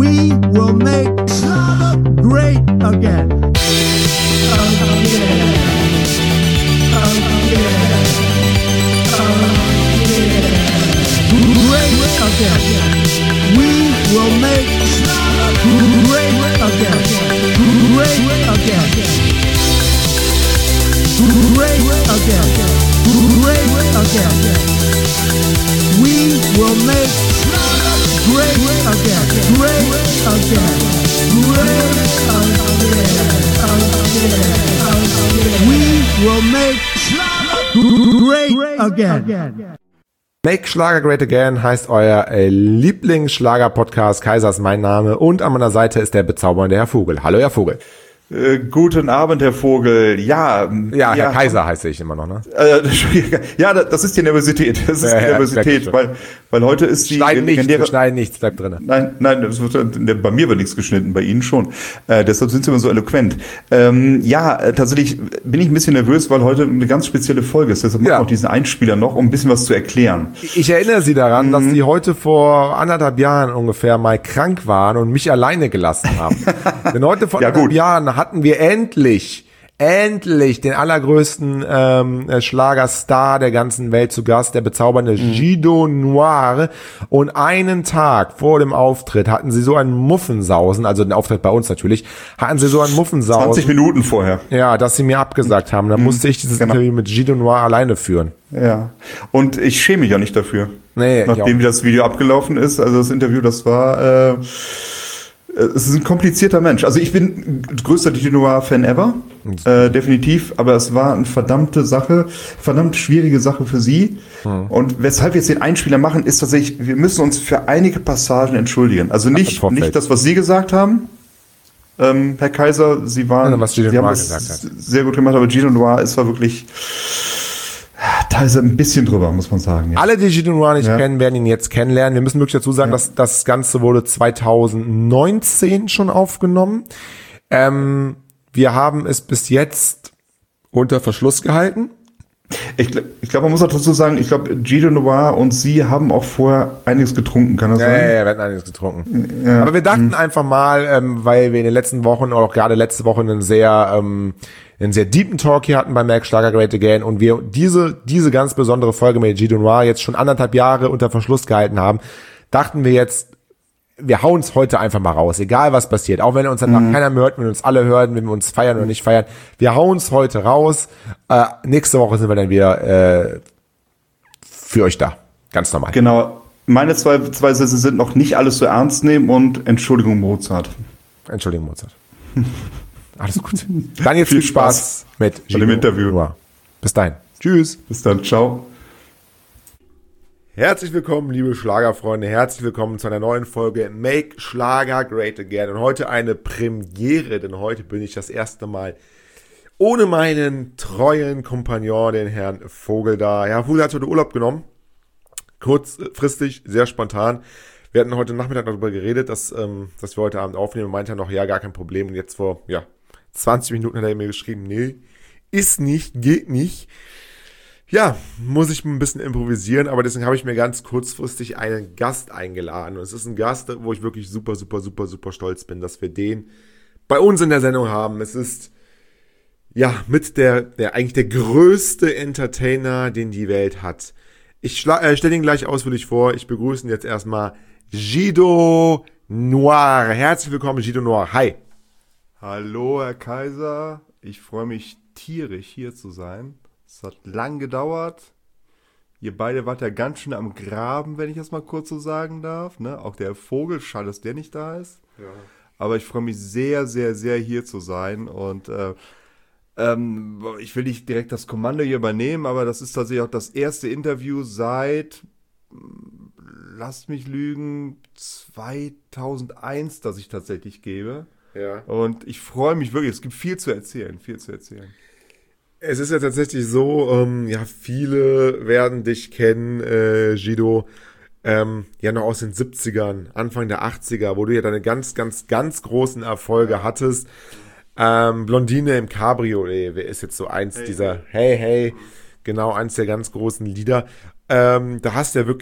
We will make Schlager great again. Great again. We will make Schlager great again. Great again. Great again. Great again. We will make Schlager great again. Great again. Great again. We will make Schlager great again. Make Schlager Great Again heißt euer Lieblingsschlager-Podcast. Kaiser ist mein Name und an meiner Seite ist der bezaubernde Herr Vogel. Hallo, Herr Vogel. Guten Abend, Herr Vogel. Ja, Herr Kaiser heiße ich immer noch, ne? Ja, das ist die Nervosität. Das ist die Nervosität, weil heute ist die legendäre... Schneiden nichts, bleibt drin. Nein, bei mir wird nichts geschnitten, bei Ihnen schon. Deshalb sind Sie immer so eloquent. Tatsächlich bin ich ein bisschen nervös, weil heute eine ganz spezielle Folge ist. Deshalb machen wir auch diesen Einspieler noch, um ein bisschen was zu erklären. Ich erinnere Sie daran, dass Sie heute vor 1,5 Jahren ungefähr mal krank waren und mich alleine gelassen haben. Denn heute vor 1,5 Jahren hatten wir endlich den allergrößten Schlagerstar der ganzen Welt zu Gast, der bezaubernde Gido Noir. Und einen Tag vor dem Auftritt hatten sie so einen Muffensausen, also den Auftritt bei uns natürlich, hatten sie so einen Muffensausen. 20 Minuten vorher. Ja, dass sie mir abgesagt haben. Dann musste ich dieses Interview mit Gido Noir alleine führen. Ja, und ich schäme mich ja nicht dafür. Nee, nachdem wie das Video abgelaufen ist, also das Interview, das war... Es ist ein komplizierter Mensch. Also ich bin größter Gido Noir-Fan ever, definitiv. Aber es war eine verdammt schwierige Sache für Sie. Und weshalb wir jetzt den Einspieler machen, ist tatsächlich, wir müssen uns für einige Passagen entschuldigen. Also nicht das, was Sie gesagt haben, Herr Kaiser. Sie haben es sehr gut gemacht, aber Gido Noir, es war wirklich... teilweise ein bisschen drüber, muss man sagen. Ja. Alle, die Gido Noir nicht kennen, werden ihn jetzt kennenlernen. Wir müssen wirklich dazu sagen, dass das Ganze wurde 2019 schon aufgenommen. Wir haben es bis jetzt unter Verschluss gehalten. Ich glaube, man muss auch dazu sagen, ich glaube, Gido Noir und Sie haben auch vorher einiges getrunken, kann das sein? Ja, wir hatten einiges getrunken. Ja. Aber wir dachten einfach mal, weil wir in den letzten Wochen, oder auch gerade letzte Woche, einen sehr deepen Talk hier hatten bei Make Schlager Great Again und wir diese ganz besondere Folge mit Gido Noir jetzt schon 1,5 Jahre unter Verschluss gehalten haben, dachten wir jetzt, wir hauen es heute einfach mal raus, egal was passiert. Auch wenn uns danach keiner mehr hört, wenn uns alle hören, wenn wir uns feiern oder nicht feiern. Wir hauen es heute raus. Nächste Woche sind wir dann wieder für euch da. Ganz normal. Genau. Meine zwei Sätze sind noch nicht alles so ernst nehmen und Entschuldigung Mozart. Entschuldigung Mozart. Alles gut. Dann jetzt viel Spaß mit Gido dem Interview. Noir. Bis dahin. Tschüss. Bis dann. Ciao. Herzlich willkommen, liebe Schlagerfreunde. Herzlich willkommen zu einer neuen Folge Make Schlager Great Again. Und heute eine Premiere, denn heute bin ich das erste Mal ohne meinen treuen Kompagnon, den Herrn Vogel, da. Herr Vogel hat heute Urlaub genommen. Kurzfristig, sehr spontan. Wir hatten heute Nachmittag darüber geredet, dass wir heute Abend aufnehmen. Und meinte er noch, ja, gar kein Problem. Und jetzt vor 20 Minuten hat er mir geschrieben, nee, ist nicht, geht nicht. Ja, muss ich ein bisschen improvisieren, aber deswegen habe ich mir ganz kurzfristig einen Gast eingeladen. Und es ist ein Gast, wo ich wirklich super stolz bin, dass wir den bei uns in der Sendung haben. Es ist mit der eigentlich der größte Entertainer, den die Welt hat. Ich stelle ihn gleich ausführlich vor. Ich begrüße ihn jetzt erstmal Gido Noir. Herzlich willkommen, Gido Noir. Hi. Hallo, Herr Kaiser. Ich freue mich tierisch, hier zu sein. Es hat lang gedauert. Ihr beide wart ja ganz schön am Graben, wenn ich das mal kurz so sagen darf. Ne? Auch der Vogel, schade, dass der nicht da ist. Ja. Aber ich freue mich sehr, sehr, sehr hier zu sein. Und ich will nicht direkt das Kommando hier übernehmen, aber das ist tatsächlich auch das erste Interview seit, lasst mich lügen, 2001, das ich tatsächlich gebe. Ja. Und ich freue mich wirklich, es gibt viel zu erzählen. Es ist ja tatsächlich so, viele werden dich kennen, Gido, noch aus den 70ern, Anfang der 80er, wo du ja deine ganz großen Erfolge hattest. Blondine im Cabriolet ist jetzt so eins dieser, hey, genau, eins der ganz großen Lieder. Da hast du ja wirklich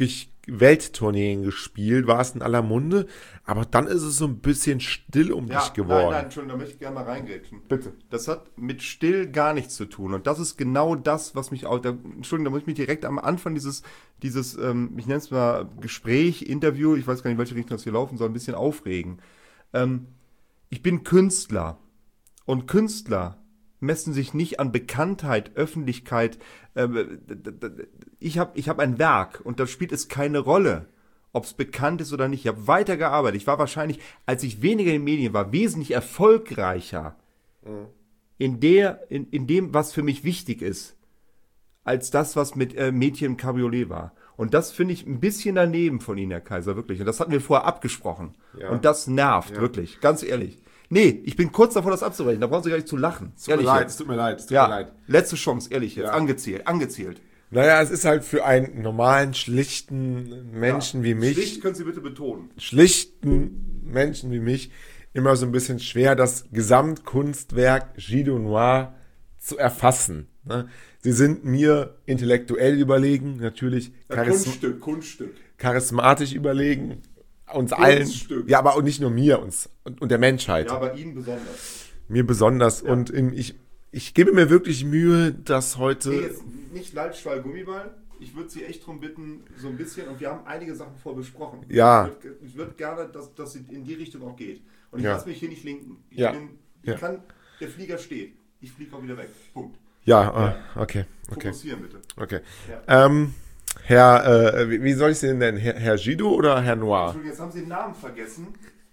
Welttourneen gespielt, war es in aller Munde, aber dann ist es so ein bisschen still um dich geworden. Nein, Entschuldigung, da möchte ich gerne mal reingrätschen. Bitte. Das hat mit still gar nichts zu tun. Und das ist genau das, was mich auch, Entschuldigung, da muss ich mich direkt am Anfang dieses ich nenne es mal Gespräch, Interview, ich weiß gar nicht, in welche Richtung das hier laufen soll, ein bisschen aufregen. Ich bin Künstler. Und Künstler messen sich nicht an Bekanntheit, Öffentlichkeit. Ich hab ein Werk und da spielt es keine Rolle, ob es bekannt ist oder nicht. Ich habe weitergearbeitet. Ich war wahrscheinlich, als ich weniger in den Medien war, wesentlich erfolgreicher in dem, was für mich wichtig ist, als das, was mit Mädchen im Cabriolet war. Und das finde ich ein bisschen daneben von Ihnen, Herr Kaiser, wirklich. Und das hatten wir vorher abgesprochen. Ja. Und das nervt, wirklich, ganz ehrlich. Nee, ich bin kurz davor, das abzubrechen. Da brauchen Sie gar nicht zu lachen. Es tut mir leid. Letzte Chance, ehrlich jetzt. Angezielt. Naja, es ist halt für einen normalen, schlichten Menschen wie mich. Schlicht können Sie bitte betonen. Schlichten Menschen wie mich immer so ein bisschen schwer, das Gesamtkunstwerk Gido Noir zu erfassen. Ne? Sie sind mir intellektuell überlegen, natürlich Kunststück. charismatisch überlegen, uns Kunststück. allen. Ja, aber auch nicht nur mir und der Menschheit. Ja, aber Ihnen besonders. Mir besonders. Ja. Und ich gebe mir wirklich Mühe, dass heute... Nee, jetzt nicht Leitschwall, Gummiball. Ich würde Sie echt darum bitten, so ein bisschen, und wir haben einige Sachen vorbesprochen. Ja. Ich würde gerne, dass sie in die Richtung auch geht. Und ich Ja. lasse mich hier nicht linken. Der Flieger steht. Ich fliege auch wieder weg. Punkt. Ja, okay. Fokussieren bitte. Okay. Ja. Wie soll ich Sie denn nennen? Herr Gido oder Herr Noir? Entschuldigung, jetzt haben Sie den Namen vergessen.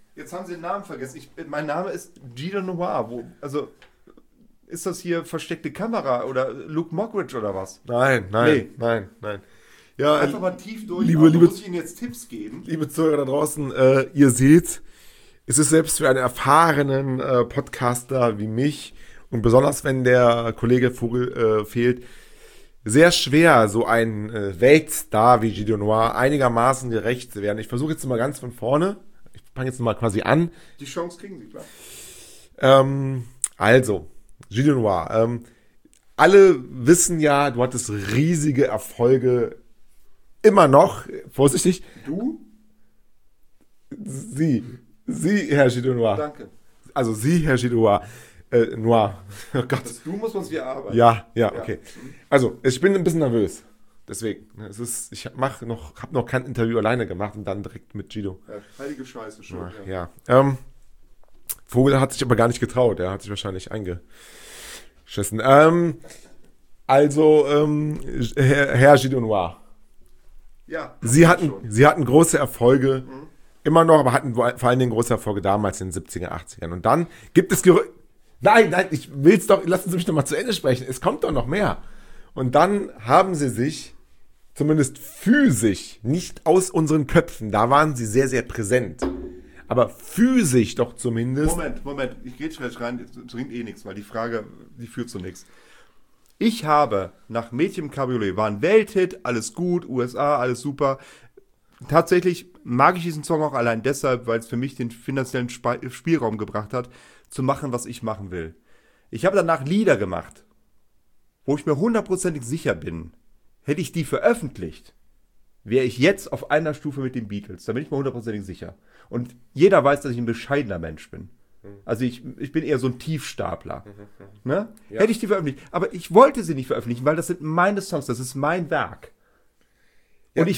Mein Name ist Gido Noir. Ist das hier versteckte Kamera oder Luke Mockridge oder was? Nein. Ja, Einfach mal tief durch. liebe- muss ich Ihnen jetzt Tipps geben? liebe Zuhörer da draußen, ihr seht, es ist selbst für einen erfahrenen Podcaster wie mich und besonders wenn der Kollege Vogel fehlt, sehr schwer, so ein Weltstar wie Gido Noir einigermaßen gerecht zu werden. Ich versuche jetzt mal ganz von vorne. Ich fange jetzt mal quasi an. Die Chance kriegen Sie, klar. Also, Gido Noir. Alle wissen ja, du hattest riesige Erfolge. Immer noch. Vorsichtig. Du? Sie, Herr Gido Noir. Danke. Also Sie, Herr Gido Noir. Noir. Oh Gott. Das Du muss man sich erarbeiten. Ja, okay. Also, ich bin ein bisschen nervös. Deswegen. Ich habe noch kein Interview alleine gemacht und dann direkt mit Gido. Ja, heilige Scheiße schon. Ja. Vogel hat sich aber gar nicht getraut. Er hat sich wahrscheinlich eingeschissen. Herr Gido Noir. Ja. Sie hatten große Erfolge. Immer noch, aber hatten vor allen Dingen große Erfolge damals in den 70er, 80ern. Und dann gibt es Gerüchte. Nein, ich will's doch, lassen Sie mich doch mal zu Ende sprechen. Es kommt doch noch mehr. Und dann haben sie sich, zumindest physisch, nicht aus unseren Köpfen, da waren sie sehr, sehr präsent. Aber physisch doch zumindest. Moment, ich gehe jetzt rein, das bringt eh nichts, weil die Frage, die führt zu nichts. Ich habe nach Mädchen im Cabriolet, war ein Welthit, alles gut, USA, alles super. Tatsächlich mag ich diesen Song auch allein deshalb, weil es für mich den finanziellen Spielraum gebracht hat, zu machen, was ich machen will. Ich habe danach Lieder gemacht, wo ich mir hundertprozentig sicher bin, hätte ich die veröffentlicht, wäre ich jetzt auf einer Stufe mit den Beatles. Da bin ich mir hundertprozentig sicher. Und jeder weiß, dass ich ein bescheidener Mensch bin. Also ich bin eher so ein Tiefstapler. Ne? Ja. Hätte ich die veröffentlicht. Aber ich wollte sie nicht veröffentlichen, weil das sind meine Songs, das ist mein Werk. Ja. Und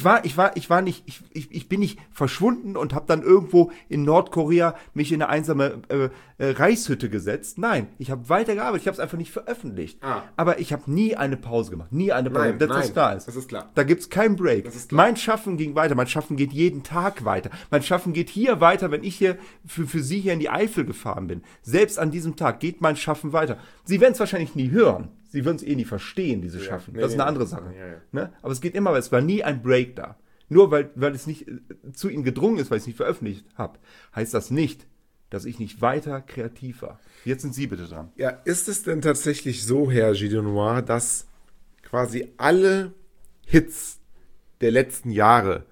ich bin nicht verschwunden und habe dann irgendwo in Nordkorea mich in eine einsame Reishütte gesetzt. Nein, ich habe weitergearbeitet, ich habe es einfach nicht veröffentlicht. Aber ich habe nie eine Pause gemacht, Nein, das ist klar. Da gibt's keinen Break. Mein Schaffen ging weiter, mein Schaffen geht jeden Tag weiter. Mein Schaffen geht hier weiter, wenn ich hier für Sie hier in die Eifel gefahren bin. Selbst an diesem Tag geht mein Schaffen weiter. Sie werden es wahrscheinlich nie hören. Sie würden es eh nie verstehen, diese Schaffen. Das ist eine andere Sache. Ja. Ne? Aber es geht immer, weil es war nie ein Break da. Nur weil es nicht zu Ihnen gedrungen ist, weil ich es nicht veröffentlicht habe, heißt das nicht, dass ich nicht weiter kreativ war. Jetzt sind Sie bitte dran. Ja, ist es denn tatsächlich so, Herr Gido Noir, dass quasi alle Hits der letzten Jahre,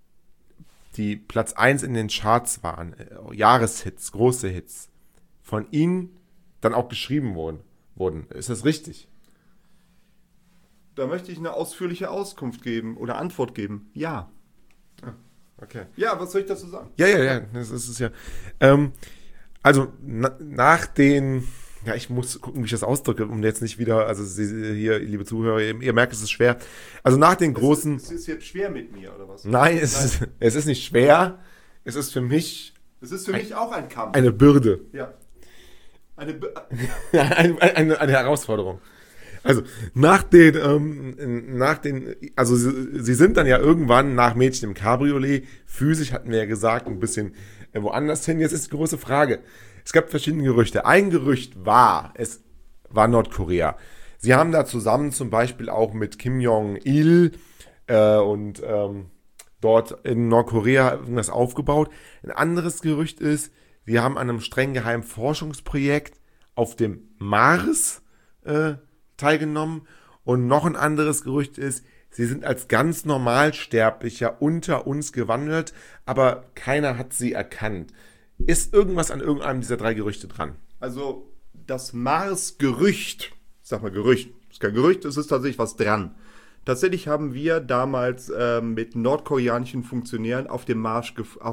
die Platz 1 in den Charts waren, Jahreshits, große Hits, von Ihnen dann auch geschrieben wurden? Ist das richtig? Da möchte ich eine ausführliche Auskunft geben oder Antwort geben. Ja. Okay. Ja, was soll ich dazu sagen? Ja, das ist es ja. Also nach den, ja, ich muss gucken, wie ich das ausdrücke, um jetzt nicht wieder, also Sie, hier, liebe Zuhörer, ihr merkt, es ist schwer. Also nach den großen... Es ist jetzt schwer mit mir, oder was? Nein, es ist nicht schwer. Es ist für mich Es ist für mich auch ein Kampf. eine Bürde. Ja. eine Herausforderung. Also nach den, also sie sind dann ja irgendwann nach Mädchen im Cabriolet, physisch hatten wir ja gesagt, ein bisschen woanders hin. Jetzt ist die große Frage. Es gab verschiedene Gerüchte. Ein Gerücht war, es war Nordkorea. Sie haben da zusammen zum Beispiel auch mit Kim Jong-il und dort in Nordkorea irgendwas aufgebaut. Ein anderes Gerücht ist, wir haben an einem streng geheimen Forschungsprojekt auf dem Mars teilgenommen. Und noch ein anderes Gerücht ist, sie sind als ganz Normalsterblicher unter uns gewandelt, aber keiner hat sie erkannt. Ist irgendwas an irgendeinem dieser 3 Gerüchte dran? Also das Mars-Gerücht, ich sag mal Gerücht, ist kein Gerücht, es ist tatsächlich was dran. Tatsächlich haben wir damals mit nordkoreanischen Funktionären auf dem Mars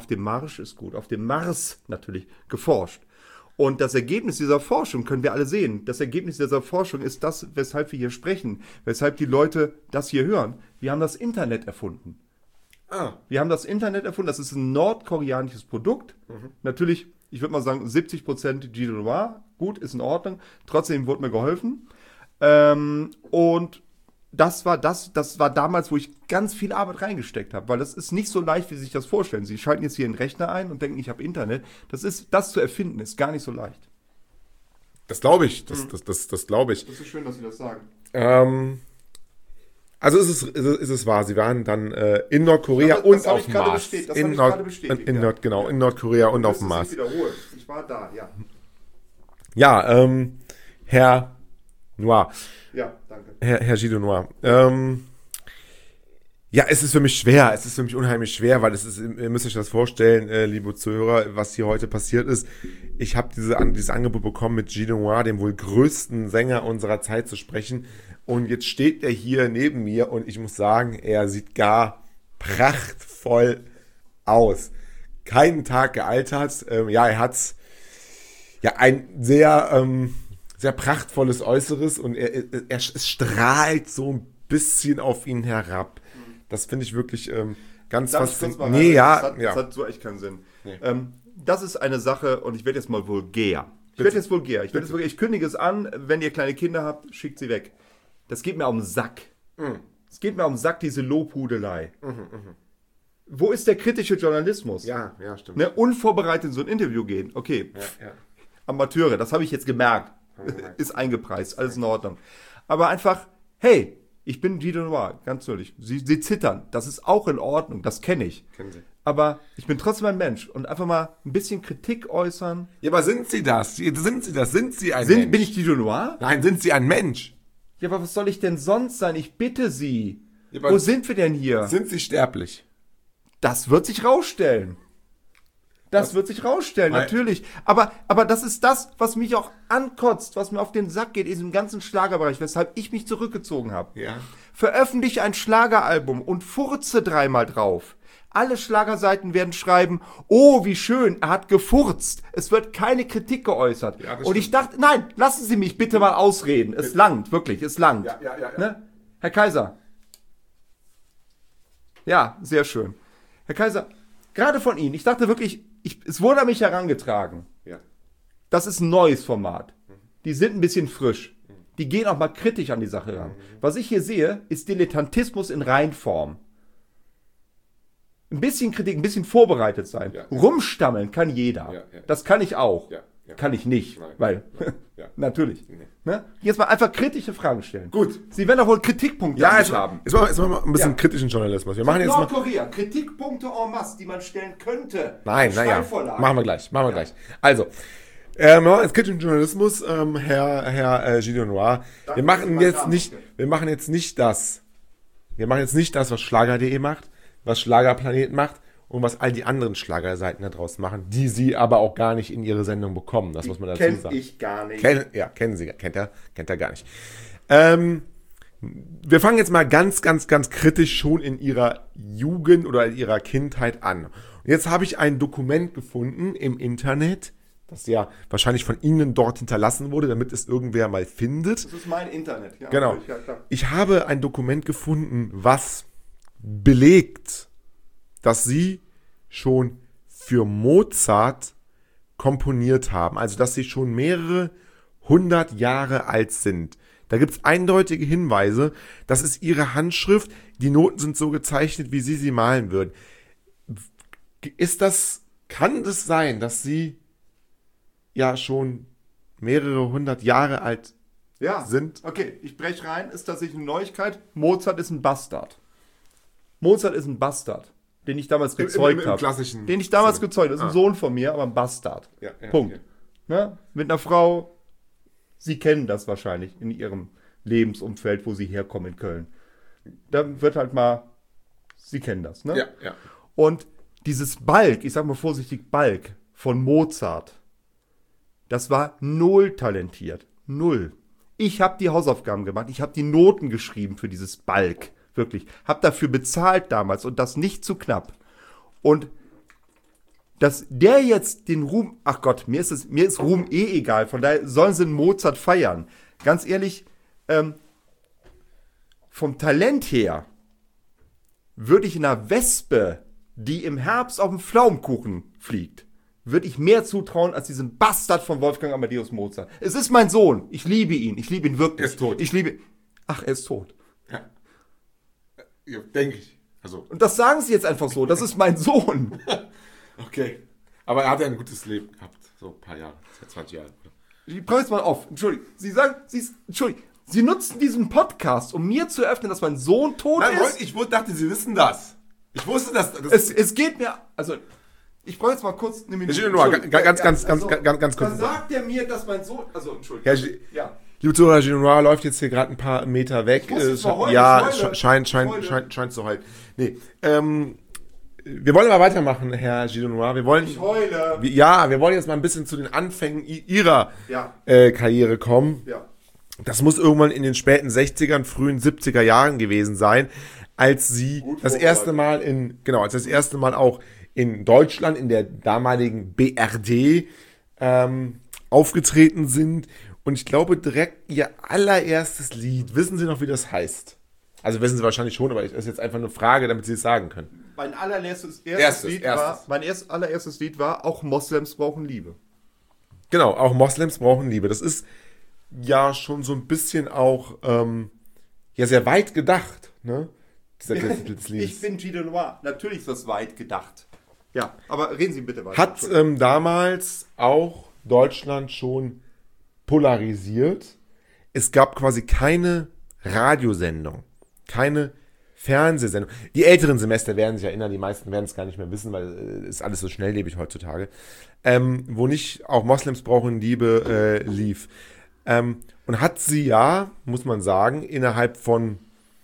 natürlich geforscht. Und das Ergebnis dieser Forschung können wir alle sehen. Das Ergebnis dieser Forschung ist das, weshalb wir hier sprechen, weshalb die Leute das hier hören. Wir haben das Internet erfunden. Wir haben das Internet erfunden, das ist ein nordkoreanisches Produkt. Natürlich, ich würde mal sagen, 70% Guido Noir, gut, ist in Ordnung. Trotzdem wurde mir geholfen. Und das war damals, wo ich ganz viel Arbeit reingesteckt habe, weil das ist nicht so leicht, wie Sie sich das vorstellen. Sie schalten jetzt hier einen Rechner ein und denken, ich habe Internet. Das zu erfinden, ist gar nicht so leicht. Das glaube ich. Das glaube ich. Das ist schön, dass Sie das sagen. Also ist es wahr, sie waren dann in Nordkorea und auf dem Mars. In Nordkorea und auf dem Mars. Ich war da, ja. Ja, Herr Noir. Ja, danke. Herr Guido Noir. Ja, es ist für mich schwer. Es ist für mich unheimlich schwer, weil ihr müsst euch das vorstellen, liebe Zuhörer, was hier heute passiert ist. Ich habe dieses Angebot bekommen, mit Guido Noir, dem wohl größten Sänger unserer Zeit, zu sprechen. Und jetzt steht er hier neben mir und ich muss sagen, er sieht gar prachtvoll aus. Keinen Tag gealtert. Er hat ja ein sehr prachtvolles Äußeres und es strahlt so ein bisschen auf ihn herab. Das finde ich wirklich ganz faszinierend. Das hat so echt keinen Sinn. Nee. Das ist eine Sache und ich werde jetzt mal vulgär. Ich kündige es an, wenn ihr kleine Kinder habt, schickt sie weg. Das geht mir um den Sack. Es geht mir um den Sack, diese Lobhudelei. Wo ist der kritische Journalismus? Ja, stimmt. Ne, unvorbereitet in so ein Interview gehen. Okay. Ja. Amateure, das habe ich jetzt gemerkt. Ist eingepreist, alles in Ordnung. Aber einfach, hey, ich bin Guido Noir, ganz ehrlich. Sie zittern, das ist auch in Ordnung, das kenne ich. Kennen Sie. Aber ich bin trotzdem ein Mensch und einfach mal ein bisschen Kritik äußern. Ja, aber sind Sie das? Sind Sie ein Mensch? Bin ich Guido Noir? Nein, sind Sie ein Mensch? Ja, aber was soll ich denn sonst sein? Ich bitte Sie. Ja, wo sind wir denn hier? Sind Sie sterblich? Das wird sich rausstellen. Natürlich. Aber das ist das, was mich auch ankotzt, was mir auf den Sack geht, in diesem ganzen Schlagerbereich, weshalb ich mich zurückgezogen habe. Ja. Veröffentliche ein Schlageralbum und furze 3-mal drauf. Alle Schlagerseiten werden schreiben, oh, wie schön, er hat gefurzt. Es wird keine Kritik geäußert. Ja, und ich dachte, nein, lassen Sie mich bitte mal ausreden. Es langt, wirklich, es langt. Ja. Ne? Herr Kaiser. Ja, sehr schön. Herr Kaiser, gerade von Ihnen, ich dachte wirklich, es wurde an mich herangetragen. Ja. Das ist ein neues Format. Die sind ein bisschen frisch. Die gehen auch mal kritisch an die Sache ran. Was ich hier sehe, ist Dilettantismus in Reinform. Ein bisschen Kritik, ein bisschen vorbereitet sein. Ja. Rumstammeln kann jeder. Ja. Das kann ich auch. Ja. Kann ich nicht, Nein. weil, Ja. natürlich. Nee. Ne? Jetzt mal einfach kritische Fragen stellen. Gut. Sie werden doch wohl Kritikpunkte an mich haben. Jetzt machen wir mal ein bisschen Ja. kritischen Journalismus. Wir machen jetzt mal... Nordkorea, Kritikpunkte en masse, die man stellen könnte. Nein, Steilvorlage. machen wir gleich. Also, wir machen jetzt kritischen Journalismus, Herr Guido Noir. Wir machen jetzt nicht das, was Schlager.de macht, was Schlagerplanet macht und was all die anderen Schlagerseiten da draußen machen, die sie aber auch gar nicht in ihre Sendung bekommen. Das muss man dazu sagen. Kenn ich gar nicht. Kennt er gar nicht. Wir fangen jetzt mal ganz kritisch schon in ihrer Jugend oder in ihrer Kindheit an. Und jetzt habe ich ein Dokument gefunden im Internet, das ja wahrscheinlich von Ihnen dort hinterlassen wurde, damit es irgendwer mal findet. Das ist mein Internet. Ja, Genau. Ja, klar. Ich habe ein Dokument gefunden, was belegt, dass Sie schon für Mozart komponiert haben. Also, dass Sie schon mehrere 100 Jahre alt sind. Da gibt es eindeutige Hinweise. Das ist Ihre Handschrift. Die Noten sind so gezeichnet, wie Sie sie malen würden. Kann das sein, dass Sie ja schon mehrere 100 Jahre alt sind? Okay, ich breche rein. Ist tatsächlich eine Neuigkeit. Mozart ist ein Bastard. Mozart ist ein Bastard, den ich damals gezeugt habe. Klassischen Den ich damals Sinne. gezeugt habe. Das ist ein Sohn von mir, aber ein Bastard. Ja, Punkt. okay. Ne? Mit einer Frau, Sie kennen das wahrscheinlich in Ihrem Lebensumfeld, wo Sie herkommen in Köln. Da wird halt mal, Sie kennen das. Ne? Ja. Und dieses Balk, ich sag mal vorsichtig Balk von Mozart, das war null talentiert. Null. Ich habe die Hausaufgaben gemacht, ich habe die Noten geschrieben für dieses Balk. Wirklich. Hab dafür bezahlt damals und das nicht zu knapp. Und dass der jetzt den Ruhm, ach Gott, mir ist Ruhm eh egal, von daher sollen sie einen Mozart feiern. Ganz ehrlich, vom Talent her würde ich einer Wespe, die im Herbst auf dem Pflaumenkuchen fliegt, würde ich mehr zutrauen als diesem Bastard von Wolfgang Amadeus Mozart. Es ist mein Sohn. Ich liebe ihn wirklich. Er ist tot. Ach, er ist tot. Ja, denke ich. Also, Und das sagen sie jetzt einfach so. Das ist mein Sohn. okay. Aber er hat ja ein gutes Leben gehabt. So ein paar Jahre. 20 Jahre. Ich brauche jetzt mal auf. Entschuldigung. Sie nutzen diesen Podcast, um mir zu eröffnen, dass mein Sohn tot ist. Ich dachte, Sie wissen das. Ich wusste, dass Es geht mir, also, ich brauche jetzt mal kurz eine Minute. Ganz kurz. Dann sagt er mir, dass mein Sohn, also, Entschuldigung. Ja. Liebe Zuhörer, Genoir läuft jetzt hier gerade ein paar Meter weg. Ich muss jetzt mal heulen, Ja, ich heule. scheint zu heulen. Nee, wir wollen aber weitermachen, Herr Genoir. Wir wollen, Ich heule. wir wollen jetzt mal ein bisschen zu den Anfängen Ihrer Ja. Karriere kommen. Ja. Das muss irgendwann in den späten 60ern, frühen 70er Jahren gewesen sein, als Sie das erste Mal auch in Deutschland, in der damaligen BRD, aufgetreten sind. Und ich glaube direkt Ihr allererstes Lied, wissen Sie noch, wie das heißt? Also wissen Sie wahrscheinlich schon, aber es ist jetzt einfach eine Frage, damit Sie es sagen können. Mein allererstes Lied allererstes Lied war Auch Moslems brauchen Liebe. Genau, auch Moslems brauchen Liebe. Das ist ja schon so ein bisschen auch sehr weit gedacht, ne? Dieser Titel des Liedes. Ich bin Gino Noir. Natürlich ist das weit gedacht. Ja, aber reden Sie bitte weiter. Hat damals auch Deutschland schon polarisiert. Es gab quasi keine Radiosendung, keine Fernsehsendung. Die älteren Semester werden sich erinnern, die meisten werden es gar nicht mehr wissen, weil es ist alles so schnelllebig heutzutage, wo nicht auch Moslems brauchen Liebe lief. Und hat sie ja, muss man sagen, innerhalb von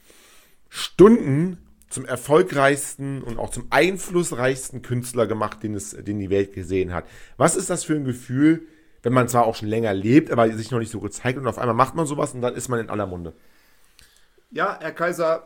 Stunden zum erfolgreichsten und auch zum einflussreichsten Künstler gemacht, den die Welt gesehen hat. Was ist das für ein Gefühl, wenn man zwar auch schon länger lebt, aber sich noch nicht so gezeigt und auf einmal macht man sowas und dann ist man in aller Munde? Ja, Herr Kaiser,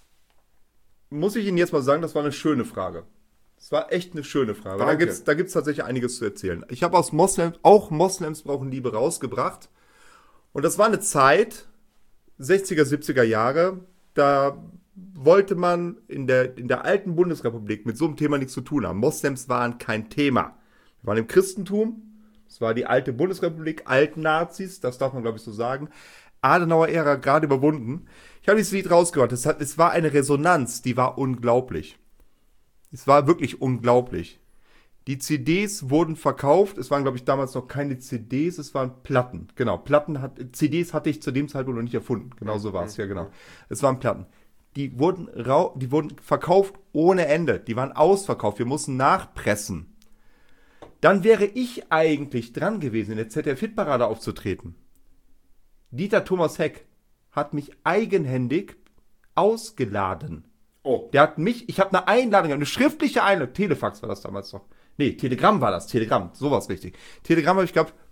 muss ich Ihnen jetzt mal sagen, das war eine schöne Frage. Das war echt eine schöne Frage. Danke. Da gibt's tatsächlich einiges zu erzählen. Ich habe aus Moslems brauchen Liebe rausgebracht. Und das war eine Zeit, 60er, 70er Jahre, da wollte man in der alten Bundesrepublik mit so einem Thema nichts zu tun haben. Moslems waren kein Thema. Wir waren im Christentum, es war die alte Bundesrepublik, alten Nazis, das darf man glaube ich so sagen. Adenauer-Ära gerade überwunden. Ich habe dieses Lied rausgebracht. Es war eine Resonanz, die war unglaublich. Es war wirklich unglaublich. Die CDs wurden verkauft. Es waren, glaube ich, damals noch keine CDs, es waren Platten. Genau, CDs hatte ich zu dem Zeitpunkt noch nicht erfunden. Genau so war es, ja genau. Es waren Platten. Die wurden verkauft ohne Ende. Die waren ausverkauft. Wir mussten nachpressen. Dann wäre ich eigentlich dran gewesen, in der ZDF-Hitparade aufzutreten. Dieter Thomas Heck hat mich eigenhändig ausgeladen. Oh. Ich habe eine Einladung, eine schriftliche Einladung, Telefax war das damals noch. Nee, Telegramm war das, sowas richtig. Telegramm habe ich, glaube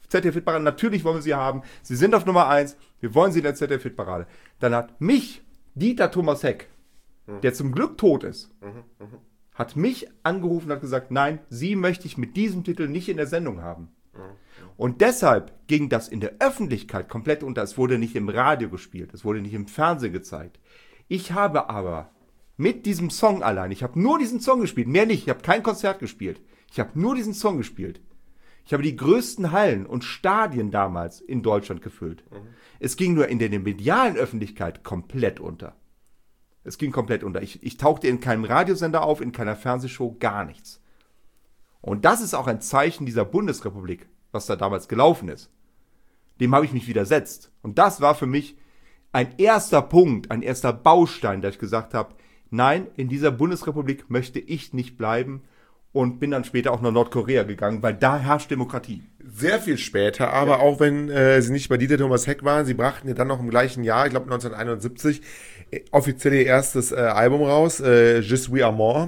ZDF-Hitparade, natürlich wollen wir sie haben. Sie sind auf Nummer 1, wir wollen sie in der ZDF-Hitparade. Dann hat mich Dieter Thomas Heck, der zum Glück tot ist, hat mich angerufen und hat gesagt, nein, sie möchte ich mit diesem Titel nicht in der Sendung haben. Und deshalb ging das in der Öffentlichkeit komplett unter. Es wurde nicht im Radio gespielt, es wurde nicht im Fernsehen gezeigt. Ich habe aber mit diesem Song allein, ich habe nur diesen Song gespielt, mehr nicht, ich habe kein Konzert gespielt. Ich habe nur diesen Song gespielt. Ich habe die größten Hallen und Stadien damals in Deutschland gefüllt. Es ging nur in der medialen Öffentlichkeit komplett unter. Es ging komplett unter. Ich tauchte in keinem Radiosender auf, in keiner Fernsehshow, gar nichts. Und das ist auch ein Zeichen dieser Bundesrepublik, was da damals gelaufen ist. Dem habe ich mich widersetzt. Und das war für mich ein erster Punkt, ein erster Baustein, da ich gesagt habe, nein, in dieser Bundesrepublik möchte ich nicht bleiben. Und bin dann später auch nach Nordkorea gegangen, weil da herrscht Demokratie. Sehr viel später, aber auch wenn sie nicht bei Dieter Thomas Heck waren, sie brachten ja dann noch im gleichen Jahr, ich glaube 1971, offiziell ihr erstes Album raus, Je suis amour.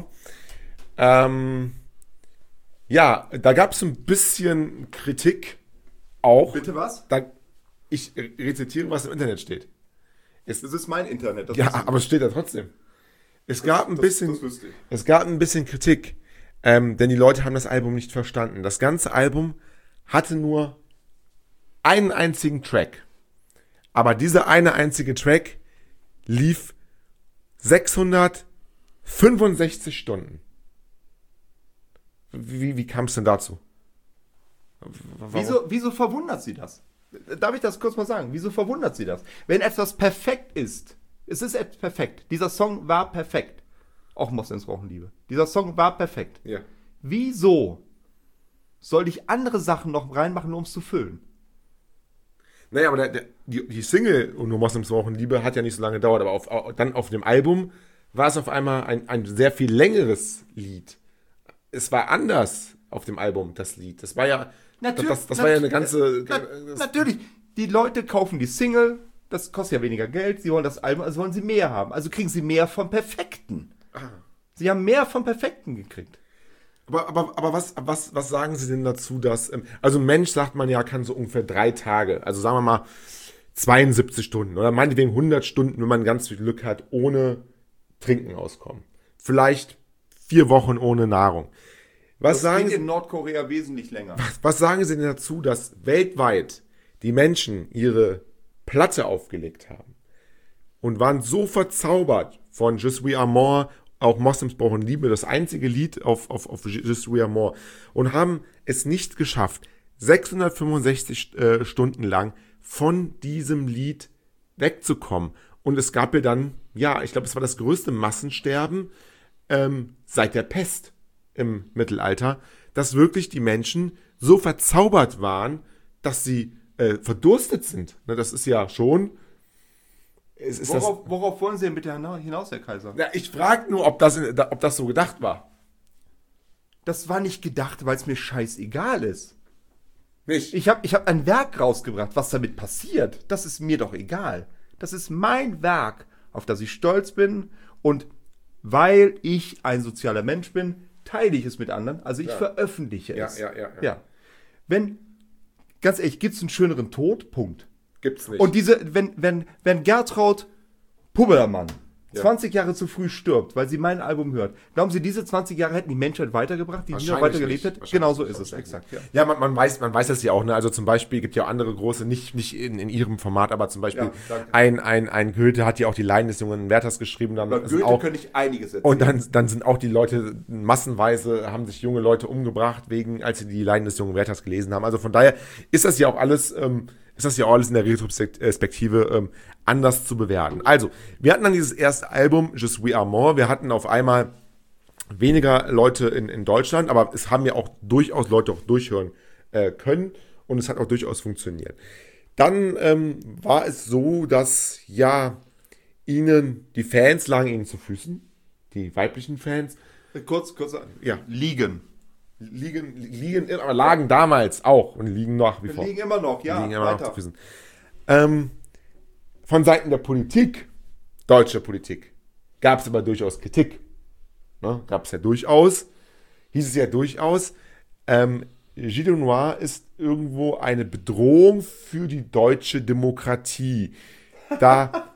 Ja, da gab es ein bisschen Kritik auch. Bitte was? Ich rezitiere, was im Internet steht. Das ist mein Internet. Das Ja, aber es steht da trotzdem. Es gab ein bisschen Kritik. Denn die Leute haben das Album nicht verstanden. Das ganze Album hatte nur einen einzigen Track. Aber dieser eine einzige Track lief 665 Stunden. Wie kam es denn dazu? Wieso verwundert sie das? Darf ich das kurz mal sagen? Wieso verwundert sie das? Wenn etwas perfekt ist, es ist etwas perfekt. Dieser Song war perfekt. Auch Moslems brauchen Liebe. Dieser Song war perfekt. Ja. Wieso soll ich andere Sachen noch reinmachen, nur um es zu füllen? Naja, aber die Single Nur Moslems brauchen Liebe hat ja nicht so lange gedauert, aber dann auf dem Album war es auf einmal ein sehr viel längeres Lied. Es war anders auf dem Album, das Lied. Das war ja, das war ja eine ganze... Natürlich, die Leute kaufen die Single, das kostet ja weniger Geld, sie wollen das Album, also wollen sie mehr haben. Also kriegen sie mehr vom Perfekten. Sie haben mehr vom Perfekten gekriegt. Aber was sagen Sie denn dazu, dass, also ein Mensch, sagt man ja, kann so ungefähr 3 Tage, also sagen wir mal 72 Stunden oder meinetwegen 100 Stunden, wenn man ganz viel Glück hat, ohne Trinken auskommen. Vielleicht 4 Wochen ohne Nahrung. Das geht in Nordkorea wesentlich länger. Was sagen Sie denn dazu, dass weltweit die Menschen ihre Platte aufgelegt haben und waren so verzaubert von Je suis amour, auch Moslems brauchen Liebe, das einzige Lied auf Je suis amour, und haben es nicht geschafft, 665 Stunden lang von diesem Lied wegzukommen. Und es gab ja dann, ja, ich glaube, es war das größte Massensterben seit der Pest im Mittelalter, dass wirklich die Menschen so verzaubert waren, dass sie verdurstet sind. Ne, das ist ja schon... Worauf wollen Sie denn bitte hinaus, Herr Kaiser? Ja, ich frage nur, ob das so gedacht war. Das war nicht gedacht, weil es mir scheißegal ist. Nicht? Ich hab ein Werk rausgebracht, was damit passiert. Das ist mir doch egal. Das ist mein Werk, auf das ich stolz bin. Und weil ich ein sozialer Mensch bin, teile ich es mit anderen. Also ich veröffentliche es. Ja. Ganz ehrlich, gibt es einen schöneren Tod? Punkt. Gibt's nicht. Und wenn Gertraud Pubbermann 20 Jahre zu früh stirbt, weil sie mein Album hört, glauben Sie, diese 20 Jahre hätten die Menschheit weitergebracht, die noch weitergelebt hätte? Genau so ist es, exakt. Ja, man weiß das ja auch, ne? Also zum Beispiel gibt ja auch andere große, nicht in ihrem Format, aber zum Beispiel ein Goethe hat ja auch die Leiden des jungen Werthers geschrieben. Dann Über Goethe auch, könnte ich einiges erzählen. Und dann sind auch die Leute massenweise, haben sich junge Leute umgebracht, als sie die Leiden des jungen Werthers gelesen haben. Also von daher ist das ja auch alles in der Retrospektive anders zu bewerten. Also, wir hatten dann dieses erste Album, Je suis amour. Wir hatten auf einmal weniger Leute in Deutschland, aber es haben ja auch durchaus Leute auch durchhören können und es hat auch durchaus funktioniert. Dann war es so, dass die Fans lagen ihnen zu Füßen, die weiblichen Fans. Kurz, Ja. liegen, aber lagen damals auch und liegen nach wie vor. liegen immer noch, ja, Liegen immer noch zu Füßen. Von Seiten der Politik, deutscher Politik, gab es aber durchaus Kritik. Ne? Hieß es ja durchaus. Gilles Noir ist irgendwo eine Bedrohung für die deutsche Demokratie. Da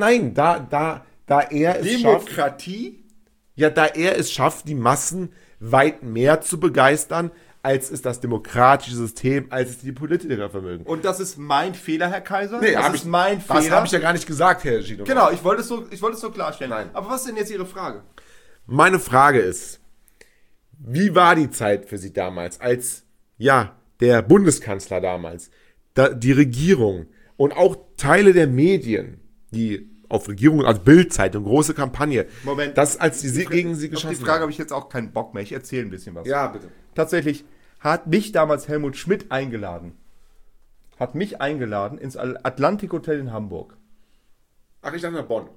er es schafft, Demokratie? da er es schafft, die Massen weit mehr zu begeistern, als es das demokratische System, als es die Politiker vermögen. Und das ist mein Fehler, Herr Kaiser? Nee, das ist mein Fehler. Das habe ich ja gar nicht gesagt, Herr Gilles Noir. Genau, ich wollte es so klarstellen. Nein. Aber was ist denn jetzt Ihre Frage? Meine Frage ist, wie war die Zeit für Sie damals, als, der Bundeskanzler damals, die Regierung und auch Teile der Medien, die auf Regierung, als Bild-Zeitung, große Kampagne, Moment. das als die gegen Sie Auf geschossen die Frage habe ich jetzt auch keinen Bock mehr. Ich erzähle ein bisschen was. Ja, bitte. Tatsächlich hat mich damals Helmut Schmidt eingeladen. Hat mich eingeladen ins Atlantic Hotel in Hamburg. Ach, ich dachte nach Bonn.